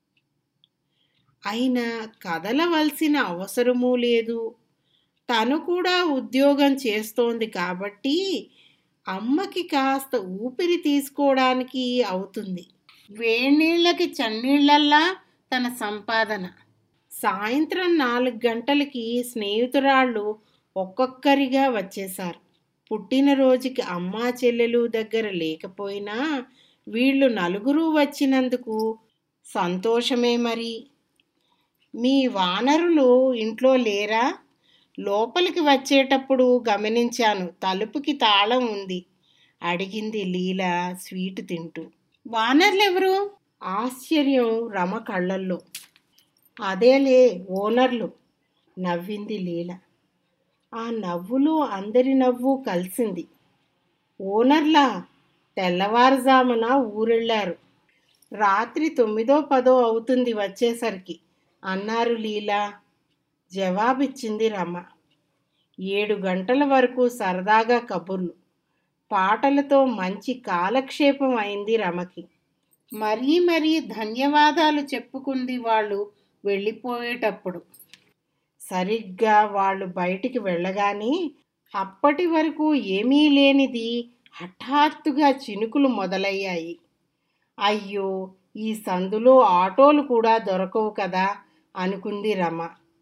అయినా కదలవలసిన అవసరమూ లేదు. తను కూడా ఉద్యోగం చేస్తోంది కాబట్టి అమ్మకి కాస్త ఊపిరి తీసుకోవడానికి అవుతుంది. వేడినీళ్ళకి చన్నీళ్ళల్లా తన సంపాదన. సాయంత్రం 4 గంటలకి స్నేహితురాళ్ళు ఒక్కొక్కరిగా వచ్చేశారు. పుట్టినరోజుకి అమ్మా చెల్లెలు దగ్గర లేకపోయినా వీళ్ళు నలుగురు వచ్చినందుకు సంతోషమే మరి. మీ వానరులు ఇంట్లో లేరా? లోపలికి వచ్చేటప్పుడు గమనించాను, తలుపుకి తాళం ఉంది అడిగింది లీల స్వీటు తింటూ. వానర్లెవరు? ఆశ్చర్యం రమ కళ్ళల్లో. అదేలే ఓనర్లు నవ్వింది లీల. ఆ నవ్వులో అందరి నవ్వు కలిసింది. ఓనర్లా? తెల్లవారుజామున ఊరెళ్ళారు. రాత్రి 9-10 అవుతుంది వచ్చేసరికి అన్నారు లీల. జవాబిచ్చింది రమ. 7 గంటల వరకు సరదాగా కబుర్లు, పాటలతో మంచి కాలక్షేపం అయింది రమకి. మరీ ధన్యవాదాలు చెప్పుకుంది వాళ్ళు వెళ్ళిపోయేటప్పుడు. సరిగ్గా వాళ్ళు బయటికి వెళ్ళగానే అప్పటి వరకు ఏమీ లేనిది హఠాత్తుగా చినుకులు మొదలయ్యాయి. అయ్యో, ఈ సందులో ఆటోలు కూడా దొరకవు కదా అనుకుంది రమ.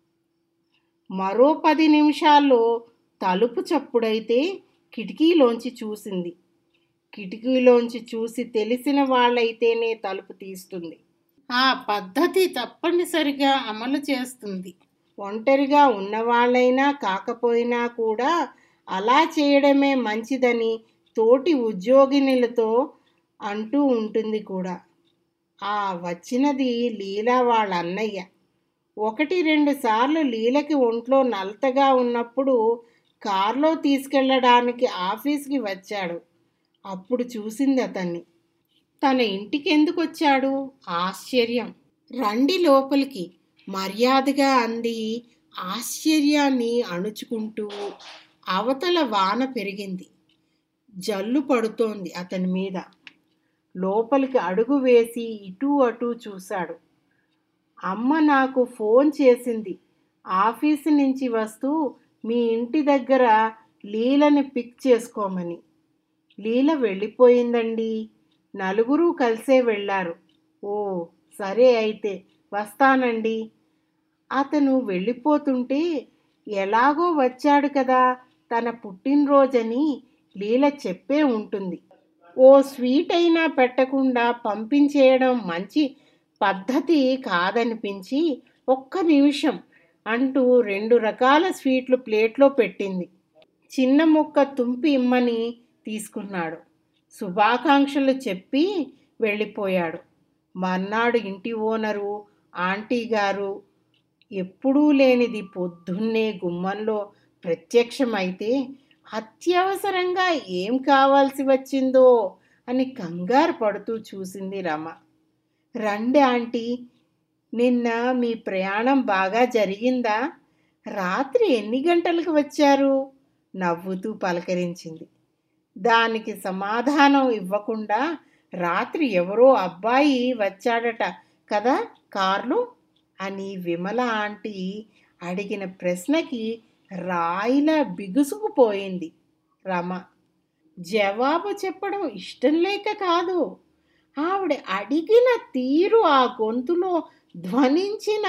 మరో 10 నిమిషాల్లో తలుపు చప్పుడైతే కిటికీలోంచి చూసింది. కిటికీలోంచి చూసి తెలిసిన వాళ్ళైతేనే తలుపు తీస్తుంది. ఆ పద్ధతి తప్పనిసరిగా అమలు చేస్తుంది. ఒంటరిగా ఉన్నవాళ్ళైనా కాకపోయినా కూడా అలా చేయడమే మంచిదని తోటి ఉద్యోగినులతో అంటూ ఉంటుంది కూడా. ఆ వచ్చినది లీల వాళ్ళ అన్నయ్య. 1-2 సార్లు లీలకి ఒంట్లో నలతగా ఉన్నప్పుడు కారులో తీసుకెళ్ళడానికి ఆఫీస్కి వచ్చాడు. అప్పుడు చూసింది అతన్ని. తన ఇంటికి ఎందుకు వచ్చాడు? ఆశ్చర్యం. రండి లోపలికి మర్యాదగా అంది ఆశ్చర్యాన్ని అణుచుకుంటూ. అవతల వాన పెరిగింది. జల్లు పడుతోంది అతని మీద. లోపలికి అడుగు వేసి ఇటూ అటూ చూశాడు. అమ్మ నాకు ఫోన్ చేసింది. ఆఫీసు నుంచి వస్తూ మీ ఇంటి దగ్గర లీలని పిక్ చేసుకోమని. లీల వెళ్ళిపోయిందండి. నలుగురు కలిసే వెళ్ళారు. ఓ సరే అయితే వస్తానండి. అతను వెళ్ళిపోతుంటే ఎలాగో వచ్చాడు కదా, తన పుట్టినరోజని లీల చెప్పే ఉంటుంది. ఓ స్వీట్ అయినా పెట్టకుండా పంపించేయడం మంచి పద్ధతి కాదనిపించి ఒక్క నిమిషం అంటూ 2 రకాల స్వీట్లు ప్లేట్లో పెట్టింది. చిన్న ముక్క తుంపి ఇమ్మని తీసుకున్నాడు. శుభాకాంక్షలు చెప్పి వెళ్ళిపోయాడు. మర్నాడు ఇంటి ఓనరు ఆంటీ గారు ఎప్పుడూ లేనిది పొద్దున్నే గుమ్మంలో ప్రత్యక్షమైతే అత్యవసరంగా ఏం కావాల్సి వచ్చిందో అని కంగారు పడుతూ చూసింది రమ. రండి ఆంటీ, నిన్న మీ ప్రయాణం బాగా జరిగిందా? రాత్రి ఎన్ని గంటలకు వచ్చారు? నవ్వుతూ పలకరించింది. దానికి సమాధానం ఇవ్వకుండా రాత్రి ఎవరో అబ్బాయి వచ్చాడట కదా కార్లు అని విమల ఆంటీ అడిగిన ప్రశ్నకి రాయిలా బిగుసుకుపోయింది రమ. జవాబు చెప్పడం ఇష్టం లేక కాదు, ఆవిడ అడిగిన తీరు, ఆ గొంతులో ధ్వనించిన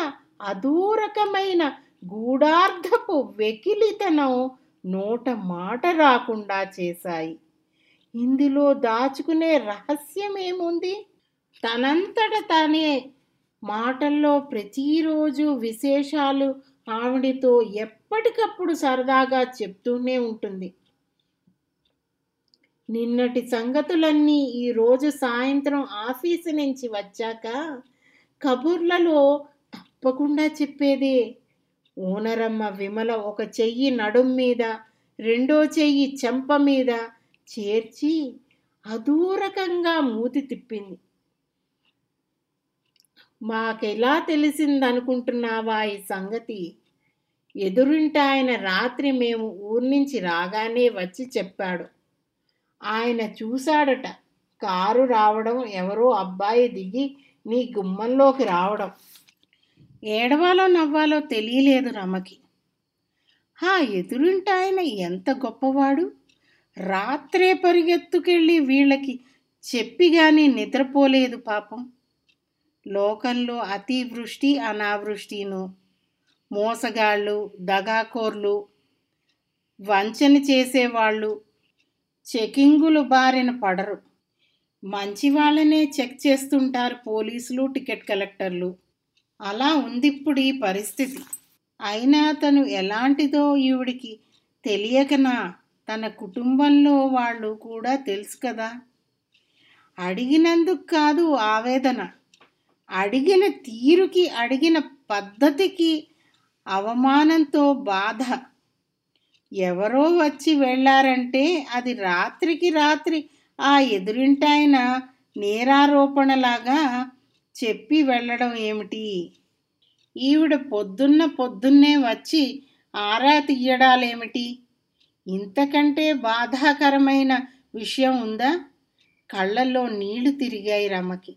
అదూరకమైన గూఢార్థపు వెకిలితనం నోట మాట రాకుండా చేశాయి. ఇందులో దాచుకునే రహస్యమేముంది? తనంతట తానే మాటల్లో ప్రతిరోజు విశేషాలు ఆవిడితో ఎప్పటికప్పుడు సరదాగా చెప్తూనే ఉంటుంది. నిన్నటి సంగతులన్నీ ఈరోజు సాయంత్రం ఆఫీసు నుంచి వచ్చాక కబుర్లలో తప్పకుండా చెప్పేదే. ఓనరమ్మ విమల ఒక చెయ్యి నడుం మీద, రెండో చెయ్యి చెంప మీద చేర్చి అదూరకంగా మూతి తిప్పింది. మాకెలా తెలిసిందనుకుంటున్నావా ఈ సంగతి? ఎదురింట ఆయన రాత్రి మేము ఊరి నుంచి రాగానే వచ్చి చెప్పాడు. ఆయన చూశాడట కారు రావడం, ఎవరో అబ్బాయి దిగి నీ గుమ్మంలోకి రావడం. ఏడవాలో నవ్వాలో తెలియలేదు రమకి. ఎదురింట ఆయన ఎంత గొప్పవాడు! రాత్రే పరిగెత్తుకెళ్ళి వీళ్ళకి చెప్పి గాని నిద్రపోలేదు పాపం. లోకంలో అతివృష్టి అనావృష్టిను, మోసగాళ్ళు, దగాకోర్లు, వంచన చేసేవాళ్ళు చెకింగులు బారిన పడరు. మంచి వాళ్ళనే చెక్ చేస్తుంటారు పోలీసులు, టికెట్ కలెక్టర్లు. అలా ఉందిప్పుడు ఈ పరిస్థితి. అయినా తను ఎలాంటిదో ఈవిడికి తెలియకనా? తన కుటుంబంలో వాళ్ళు కూడా తెలుసు కదా. అడిగినందుకు కాదు ఆవేదన, అడిగిన తీరుకి, అడిగిన పద్ధతికి అవమానంతో బాధ. ఎవరో వచ్చి వెళ్ళారంటే అది రాత్రికి రాత్రి ఆ ఎదురింటాయన నేరారోపణలాగా చెప్పి వెళ్ళడం ఏమిటి? ఈవిడ పొద్దున్నే వచ్చి ఆరా తీయడాలేమిటి? ఇంతకంటే బాధాకరమైన విషయం ఉందా? కళ్ళల్లో నీళ్లు తిరిగాయి రమకి.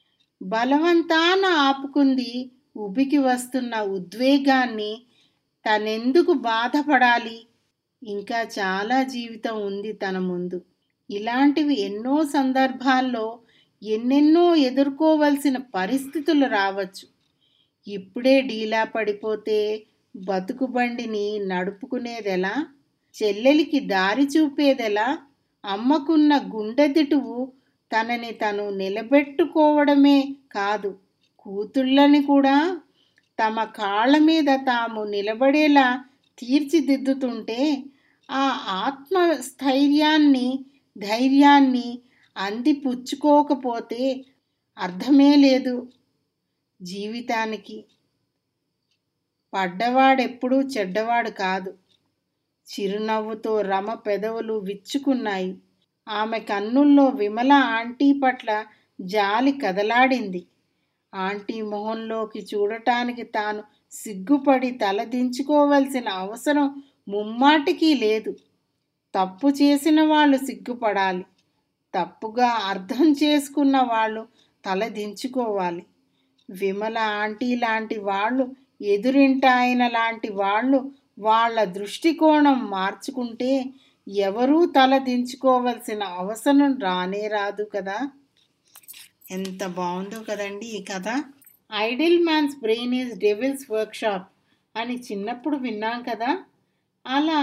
బలవంతాన ఆపుకుంది ఉబికి వస్తున్న ఉద్వేగాన్ని. తనెందుకు బాధపడాలి? ఇంకా చాలా జీవితం ఉంది తన ముందు. ఇలాంటివి ఎన్నో సందర్భాల్లో ఎన్నెన్నో ఎదుర్కోవలసిన పరిస్థితులు రావచ్చు. ఇప్పుడే డీలా పడిపోతే బతుకు బండిని నడుపుకునేదెలా? చెల్లెలికి దారి చూపేదెలా? అమ్మకున్న గుండెదిటువు తనని తను నిలబెట్టుకోవడమే కాదు, కూతుళ్ళని కూడా తమ కాళ్ళ మీద తాము నిలబడేలా తీర్చిదిద్దుతుంటే ఆ ఆత్మస్థైర్యాన్ని, ధైర్యాన్ని అందిపుచ్చుకోకపోతే అర్థమే లేదు జీవితానికి. పడ్డవాడెప్పుడూ చెడ్డవాడు కాదు. చిరునవ్వుతో రమ పెదవులు విచ్చుకున్నాయి. ఆమె కన్నుల్లో విమల ఆంటీ పట్ల జాలి కదలాడింది. ఆంటీ మొహంలోకి చూడటానికి తాను సిగ్గుపడి తలదించుకోవలసిన అవసరం ముమ్మాటికి లేదు. తప్పు చేసిన వాళ్ళు సిగ్గుపడాలి, తప్పుగా అర్థం చేసుకున్న వాళ్ళు తలదించుకోవాలి. విమల ఆంటీ లాంటి వాళ్ళు, ఎదురింట ఆయన లాంటి వాళ్ళు వాళ్ళ దృష్టికోణం మార్చుకుంటే ఎవరూ తలదించుకోవలసిన అవసరం రానే రాదు కదా. ఎంత బాగుందో కదండి ఈ కథ. Idle man's brain is devil's workshop అని చిన్నప్పుడు విన్నాం కదా. అలా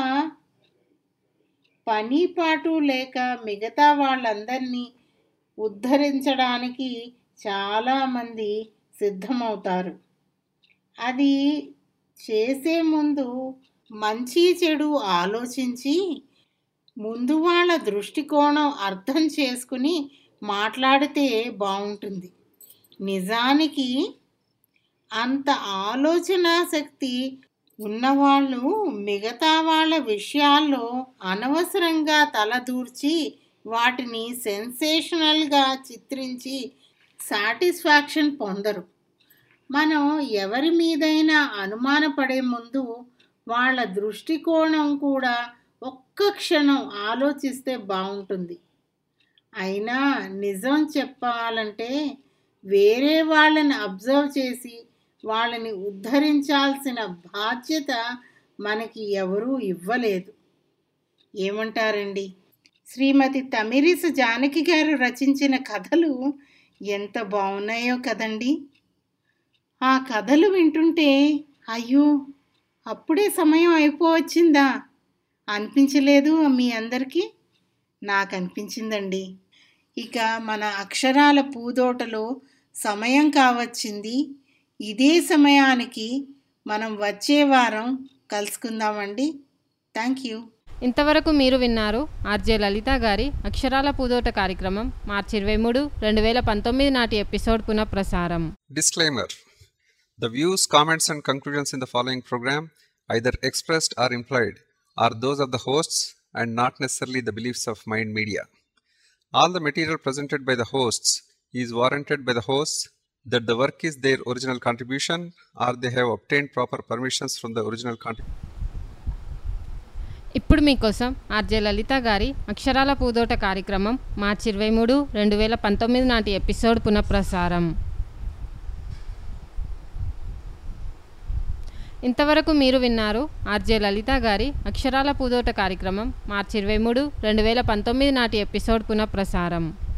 పని పాటు లేక మిగతా వాళ్ళందరినీ ఉద్ధరించడానికి చాలామంది సిద్ధమవుతారు. అది చేసే ముందు మంచి చెడు ఆలోచించి ముందు వాళ్ళ దృష్టికోణం అర్థం చేసుకుని మాట్లాడితే బాగుంటుంది. నిజానికి అంత ఆలోచన శక్తి ఉన్నవాళ్ళు మిగతా వాళ్ళ విషయాల్లో అనవసరంగా తలదూర్చి వాటిని సెన్సేషనల్గా చిత్రించి సాటిస్ఫాక్షన్ పొందరు. మనం ఎవరి మీదైనా అనుమానపడే ముందు వాళ్ళ దృష్టికోణం కూడా ఒక్క క్షణం ఆలోచిస్తే బాగుంటుంది. అయినా నిజం చెప్పాలంటే వేరే వాళ్ళని అబ్జర్వ్ చేసి వాళ్ళని ఉద్ధరించాల్సిన బాధ్యత మనకి ఎవరూ ఇవ్వలేదు. ఏమంటారండి? శ్రీమతి తమిరిసు జానకి గారు రచించిన కథలు ఎంత బాగున్నాయో కదండి. ఆ కథలు వింటుంటే అయ్యో అప్పుడే సమయం అయిపోవచ్చిందా అనిపించలేదు మీ అందరికీ? నాకు అనిపించిందండి. ఇక మన అక్షరాల పూదోటలో సమయం కావచ్చింది. ఇదే సమయానికి మనం వచ్చే వారం కలుసుకుందామండి. Thank you. ఇంతవరకు మీరు విన్నారు ఆర్జే లలిత గారి అక్షరాల పూదోట కార్యక్రమం మార్చి 23, 2019 నాటి ఎపిసోడ్ పునఃప్రసారం. Disclaimer. The views, comments and conclusions in the following program, either expressed or implied, are those of the hosts and not necessarily the beliefs of Mind Media. All the material presented by the hosts is warranted by the hosts that the work is their original contribution or they have obtained proper permissions from the original contribution. ఇప్పుడు మీకోసం RJ లలిత గారి అక్షరాల పూదోట కార్యక్రమం మార్చి 23, 2019 నాటి episode పునఃప్రసారం. ఇంతవరకు మీరు విన్నారు ఆర్జే లలిత గారి అక్షరాల పూదోట కార్యక్రమం మార్చి 23, 2019 నాటి ఎపిసోడ్ పునఃప్రసారం.